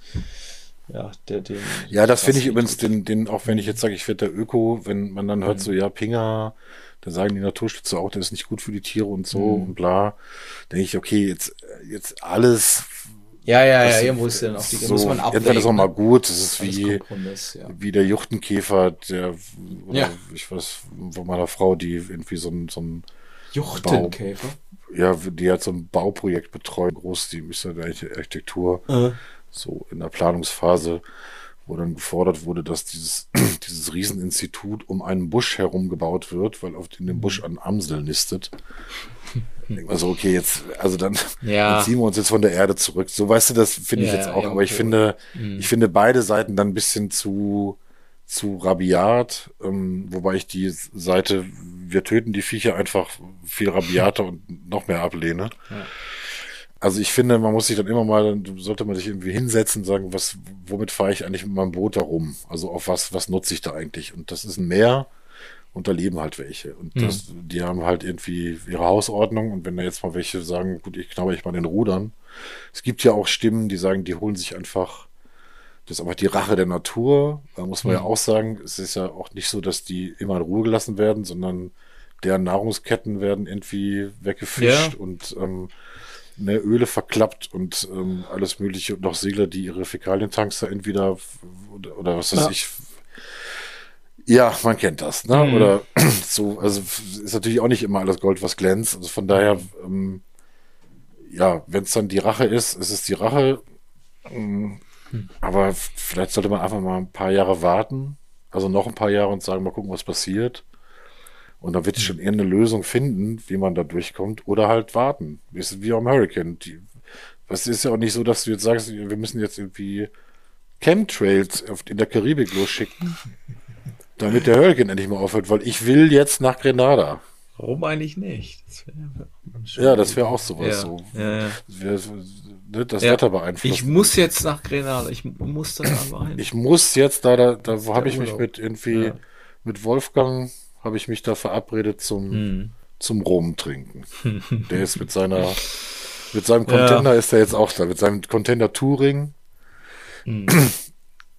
ja, der den. Ja, das finde ich übrigens, den, den, auch wenn ich jetzt sage, ich werde der Öko, wenn man dann hört so, ja, Pinger, dann sagen die Naturschützer auch, das ist nicht gut für die Tiere und so Mhm. und bla. Denke ich, okay, jetzt, jetzt alles. Ja, ja, ja, das- irgendwo ist dann auch die, so, muss man abwägen. irgendwann ist auch mal ne? gut. Das ist Alles wie, Kompromiss, ja. wie der Juchtenkäfer, der, oder Ja. ich weiß, von meiner Frau, die irgendwie so ein, so ein, Juchtenkäfer. ja, die hat so ein Bauprojekt betreut, groß, die ist ja der Architektur, Äh. so in der Planungsphase, wo dann gefordert wurde, dass dieses, dieses Rieseninstitut um einen Busch herum gebaut wird, weil auf in dem Busch ein Amsel nistet. Also okay, jetzt, also dann, Ja. dann ziehen wir uns jetzt von der Erde zurück. So, weißt du, das finde ich Ja, jetzt ja, auch, aber ich irgendwo. finde, Mhm. ich finde beide Seiten dann ein bisschen zu, zu rabiat, ähm, wobei ich die Seite, wir töten die Viecher, einfach viel rabiater und noch mehr ablehne. Ja. Also ich finde, man muss sich dann immer mal, dann sollte man sich irgendwie hinsetzen und sagen, was, womit fahre ich eigentlich mit meinem Boot da rum? Also auf was, was nutze ich da eigentlich? Und das ist ein Meer, und da leben halt welche. Und das, die haben halt irgendwie ihre Hausordnung, und wenn da jetzt mal welche sagen, gut, ich knabber ich mal den Rudern. Es gibt ja auch Stimmen, die sagen, die holen sich einfach, das ist einfach die Rache der Natur. Da muss man ja auch sagen, es ist ja auch nicht so, dass die immer in Ruhe gelassen werden, sondern deren Nahrungsketten werden irgendwie weggefischt Ja. und ähm, ne, Öle verklappt und ähm, alles mögliche, und auch Segler, die ihre Fäkalientanks da entweder oder, oder was weiß Ja. ich. Ja, man kennt das, ne? Mhm. Oder so, also ist natürlich auch nicht immer alles Gold, was glänzt. Also von daher, ähm, ja, wenn es dann die Rache ist, ist es die Rache. Ähm, Aber vielleicht sollte man einfach mal ein paar Jahre warten, also noch ein paar Jahre, und sagen, mal gucken, was passiert. Und dann wird es schon irgendeine Lösung finden, wie man da durchkommt, oder halt warten. Ist wie am Hurricane. Die, das ist ja auch nicht so, dass du jetzt sagst, wir müssen jetzt irgendwie Chemtrails auf- in der Karibik losschicken, damit der Hurricane endlich mal aufhört, weil ich will jetzt nach Grenada. Warum eigentlich nicht? Das wär, Ja, das wäre auch sowas ja. so. Ja, ja. Das, wär, ne, das Ja. Wetter beeinflussen. Ich muss jetzt nach Grenada. Ich muss da einfach hin. Ich muss jetzt da, da, da ist habe der ich mich Urlaub. mit irgendwie, Ja. mit Wolfgang, habe ich mich da verabredet zum, Hm. zum Rum trinken. Der ist mit seiner, mit seinem Container ist er jetzt auch da, mit seinem Container Touring. Hm.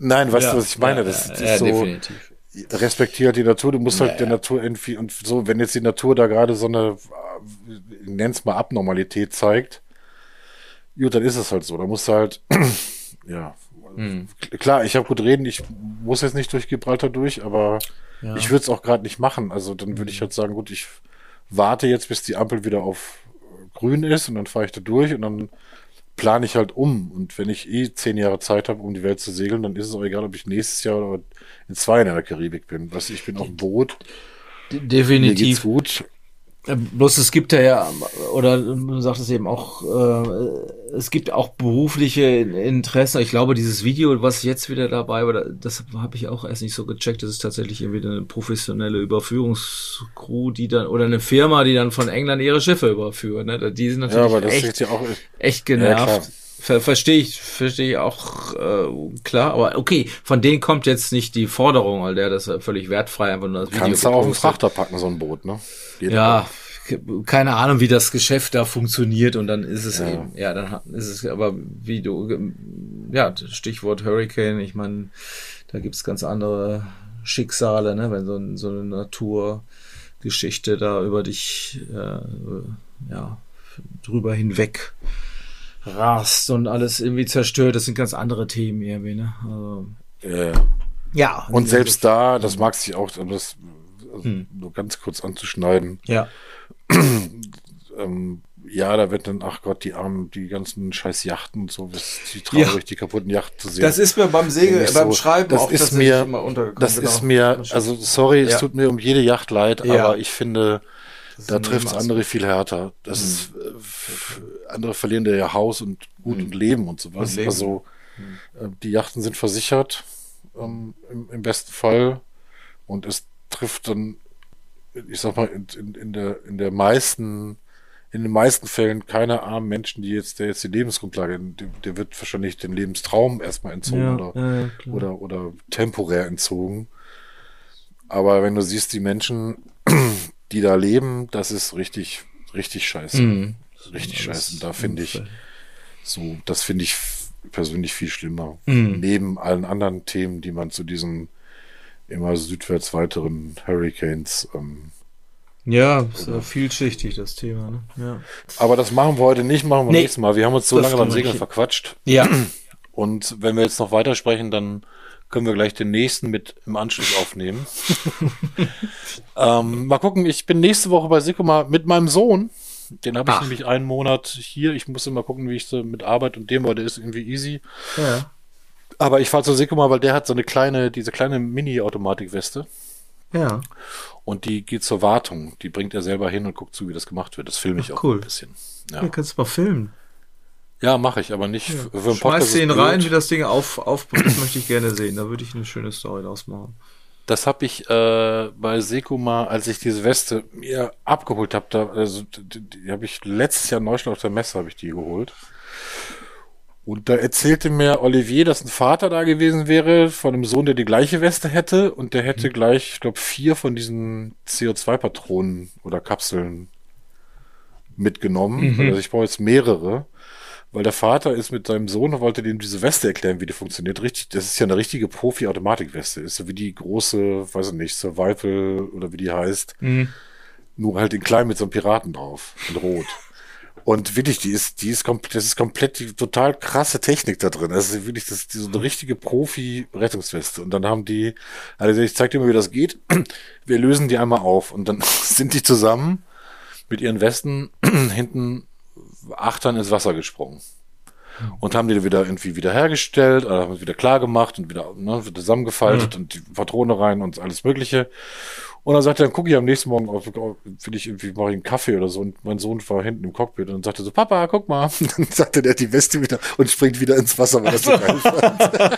Nein, weißt Ja, du, was ich meine? ja, das, ja, das ja, ist so, definitiv. respektiere halt die Natur, du musst halt Ja, der ja. Natur irgendwie, und so, wenn jetzt die Natur da gerade so eine, ich nenn's mal Abnormalität zeigt, gut, dann ist es halt so. Da musst du halt, ja, Hm. klar, ich habe gut reden, ich muss jetzt nicht durch Gibraltar durch, aber Ja. ich würde es auch gerade nicht machen. Also dann würde ich halt sagen, gut, ich warte jetzt, bis die Ampel wieder auf grün ist und dann fahre ich da durch und dann plane ich halt um. Und wenn ich eh zehn Jahre Zeit habe, um die Welt zu segeln, dann ist es auch egal, ob ich nächstes Jahr oder in zwei Jahren in der Karibik bin. Weißt du, ich bin auf dem Boot, D- mir geht's Definitiv. gut. Äh, Bloß es gibt ja, ja, oder du sagst es eben auch, äh, es gibt auch berufliche Interessen. Ich glaube, dieses Video, was jetzt wieder dabei war, das habe ich auch erst nicht so gecheckt. Das ist tatsächlich irgendwie eine professionelle Überführungscrew, die dann, oder eine Firma, die dann von England ihre Schiffe überführt. Ne? Die sind Ja, natürlich aber das ist echt, ja auch, echt ja, klar. genervt. Ver Verstehe ich, verstehe ich auch, äh, klar, aber okay, von denen kommt jetzt nicht die Forderung, weil der das völlig wertfrei einfach nur das Video Kannst du auch einen gepostet. Frachter packen, so ein Boot, ne? Geht Ja, ke- keine Ahnung, wie das Geschäft da funktioniert und dann ist es Ja. eben, ja, dann hat- ist es aber wie du, ja, Stichwort Hurricane, ich meine, da gibt's ganz andere Schicksale, ne, wenn so, ein, so eine Naturgeschichte da über dich, äh, ja, drüber hinweg rast und alles irgendwie zerstört, das sind ganz andere Themen irgendwie, ne, also, Ja. ja. Und selbst da, das mag sich auch, um das also Hm. nur ganz kurz anzuschneiden, ja, ähm, ja, da wird dann, ach Gott, die armen, die ganzen scheiß Yachten und so, das ist die traurig, Ja. die kaputten Yachten zu sehen. das ist mir beim Segel, Nicht beim so. Schreiben Das auch ist tatsächlich mir- immer untergekommen. Das genau. ist mir, also sorry, es Ja. tut mir um jede Yacht leid, Ja. aber ich finde, Das ist da ein trifft es Nebenaspekt. andere viel härter. Das ist, äh, f- andere verlieren da ihr Haus und Gut und Leben und sowas. Und Leben. Also äh, die Yachten sind versichert, ähm, im, im besten Fall, und es trifft dann, ich sag mal, in, in, in der in der meisten in den meisten Fällen keine armen Menschen, die jetzt, der jetzt die Lebensgrundlage, der, der wird wahrscheinlich den Lebenstraum erstmal entzogen Ja, oder, ja, ja, klar. oder, oder temporär entzogen. Aber wenn du siehst, die Menschen, die da leben, das ist richtig, richtig scheiße. Mhm. Richtig Ja, das scheiße. Und da finde ich, Unfall. so, das finde ich f- persönlich viel schlimmer. Mhm. Neben allen anderen Themen, die man zu diesen immer südwärts weiteren Hurricanes, ähm, Ja, ist ja vielschichtig, das Thema, ne? Ja. aber das machen wir heute nicht, machen wir Nee. nächstes Mal. Wir haben uns so Das lange beim können wir Segeln nicht. verquatscht. Ja. Und wenn wir jetzt noch weitersprechen, dann können wir gleich den nächsten mit im Anschluss aufnehmen. ähm, mal gucken, ich bin nächste Woche bei Sikuma mit meinem Sohn. Den habe ich Ach. nämlich einen Monat hier. Ich muss immer gucken, wie ich so mit Arbeit und dem, weil der ist irgendwie easy. Ja. Aber ich fahre zu Sikuma, weil der hat so eine kleine, diese kleine Mini-Automatik-Weste. Ja. Und die geht zur Wartung. Die bringt er selber hin und guckt zu, wie das gemacht wird. Das filme ich Ach, auch cool. ein bisschen. Ja, Ja, kannst du mal filmen. ja mache ich, aber nicht für einen Podcast. Schmeißt den ist rein, blöd. wie das Ding auf, aufbricht, das möchte ich gerne sehen. Da würde ich eine schöne Story draus machen. Das habe ich äh, bei Sekuma, als ich diese Weste mir abgeholt habe, da, also die, die habe ich letztes Jahr in Neustadt auf der Messe habe ich die geholt. Und da erzählte mir Olivier, dass ein Vater da gewesen wäre von einem Sohn, der die gleiche Weste hätte, und der hätte gleich, ich glaube, vier von diesen C O zwei Patronen oder Kapseln mitgenommen. Mhm. Also ich brauche jetzt mehrere. Weil der Vater ist mit seinem Sohn und wollte dem diese Weste erklären, wie die funktioniert. Richtig, das ist ja eine richtige Profi-Automatik-Weste. Ist so wie die große, weiß ich nicht, Survival oder wie die heißt. Mhm. Nur halt in klein mit so einem Piraten drauf. In Rot. Und wirklich, die ist, die ist komplett, das ist komplett die total krasse Technik da drin. Das ist wirklich, das ist so eine richtige Profi-Rettungsweste. Und dann haben die, also ich zeig dir mal, wie das geht. Wir lösen die einmal auf. Und dann sind die zusammen mit ihren Westen hinten Achtern ins Wasser gesprungen. Und haben die wieder irgendwie wieder hergestellt, oder haben es wieder klar gemacht und wieder, ne, wieder zusammengefaltet Mhm. und die Patrone rein und alles Mögliche. Und dann sagte er, dann gucke ich am nächsten Morgen auf, will ich irgendwie, mache ich einen Kaffee oder so. Und mein Sohn war hinten im Cockpit und sagte so, Papa, guck mal. Und dann sagte der die Weste wieder und springt wieder ins Wasser, weil das so geil fand.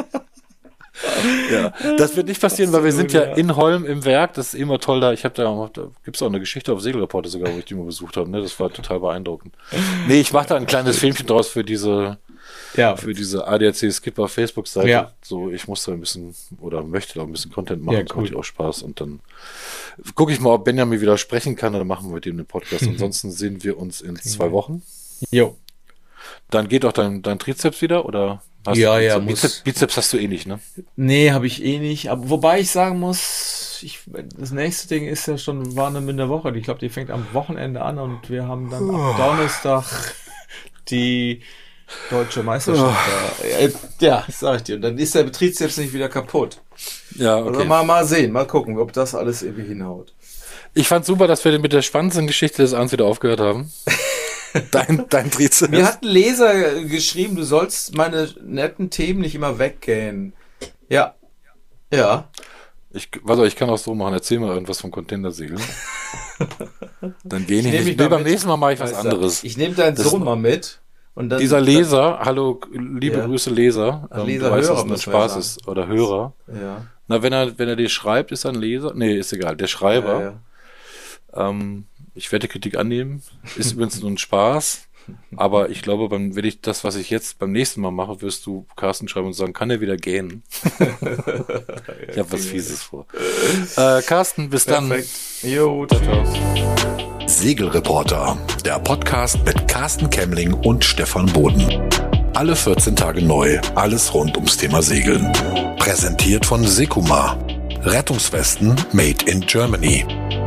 Ja, das wird nicht passieren, weil wir sind ja ja. in Holm im Werk. Das ist immer toll da. Ich habe da, da gibt's auch eine Geschichte auf Segelreporter sogar, wo ich die mal besucht habe. Ne? Das war total beeindruckend. Nee, ich mache da ein kleines Filmchen draus für diese, Ja. für diese A D A C Skipper Facebook-Seite. Ja. So, ich muss da ein bisschen oder möchte da ein bisschen Content machen. Ja, Das cool. macht ja auch Spaß. Und dann gucke ich mal, ob Benjamin wieder sprechen kann, oder machen wir mit ihm den Podcast. Ansonsten sehen wir uns in zwei Wochen. Jo. Dann geht auch dein, dein Trizeps wieder, oder? Hast Ja, du ja, Bizeps, muss. Bizeps hast du eh nicht, ne? Nee, habe ich eh nicht. Aber wobei ich sagen muss, ich, das nächste Ding ist ja schon Warnung in der Woche. Ich glaube, die fängt am Wochenende an und wir haben dann am Donnerstag die deutsche Meisterschaft. da. Äh, Ja, sag ich dir. Und dann ist der Trizeps nicht wieder kaputt. Ja, Also okay. mal, mal sehen, mal gucken, ob das alles irgendwie hinhaut. Ich fand super, dass wir mit der spannendsten Geschichte des Abends wieder aufgehört haben. Dein, dein Trizeps. Mir hat ein Leser geschrieben, du sollst meine netten Themen nicht immer weggehen. Ja. Ja. Ich, warte, ich kann auch so machen. Erzähl mal irgendwas vom Containersegeln. Dann gehen ich nehm nicht. mich Nee, mal beim mit. nächsten Mal mache ich was Weißt du, anderes. Ich nehme deinen Das- Sohn mal mit. Und dann, Dieser Leser, hallo, liebe Ja. Grüße Leser. Ach, Ähm, Leser, du weißt, Hörer dass es nur müssen wir Spaß sagen. ist. Oder Hörer. Ja. Na, wenn er, wenn er dir schreibt, ist er ein Leser? Nee, ist egal. Der Schreiber. Ja, ja. Ähm, ich werde Kritik annehmen. Ist übrigens nur ein Spaß. Aber ich glaube, beim, wenn ich das, was ich jetzt beim nächsten Mal mache, wirst du Carsten schreiben und sagen, kann er wieder gähnen? Ich habe was Fieses vor. Äh, Carsten, bis dann. Perfekt. Jo, ciao, ciao. Segelreporter, der Podcast mit Carsten Kemmling und Stefan Boden. Alle vierzehn Tage neu, alles rund ums Thema Segeln. Präsentiert von Sekuma. Rettungswesten made in Germany.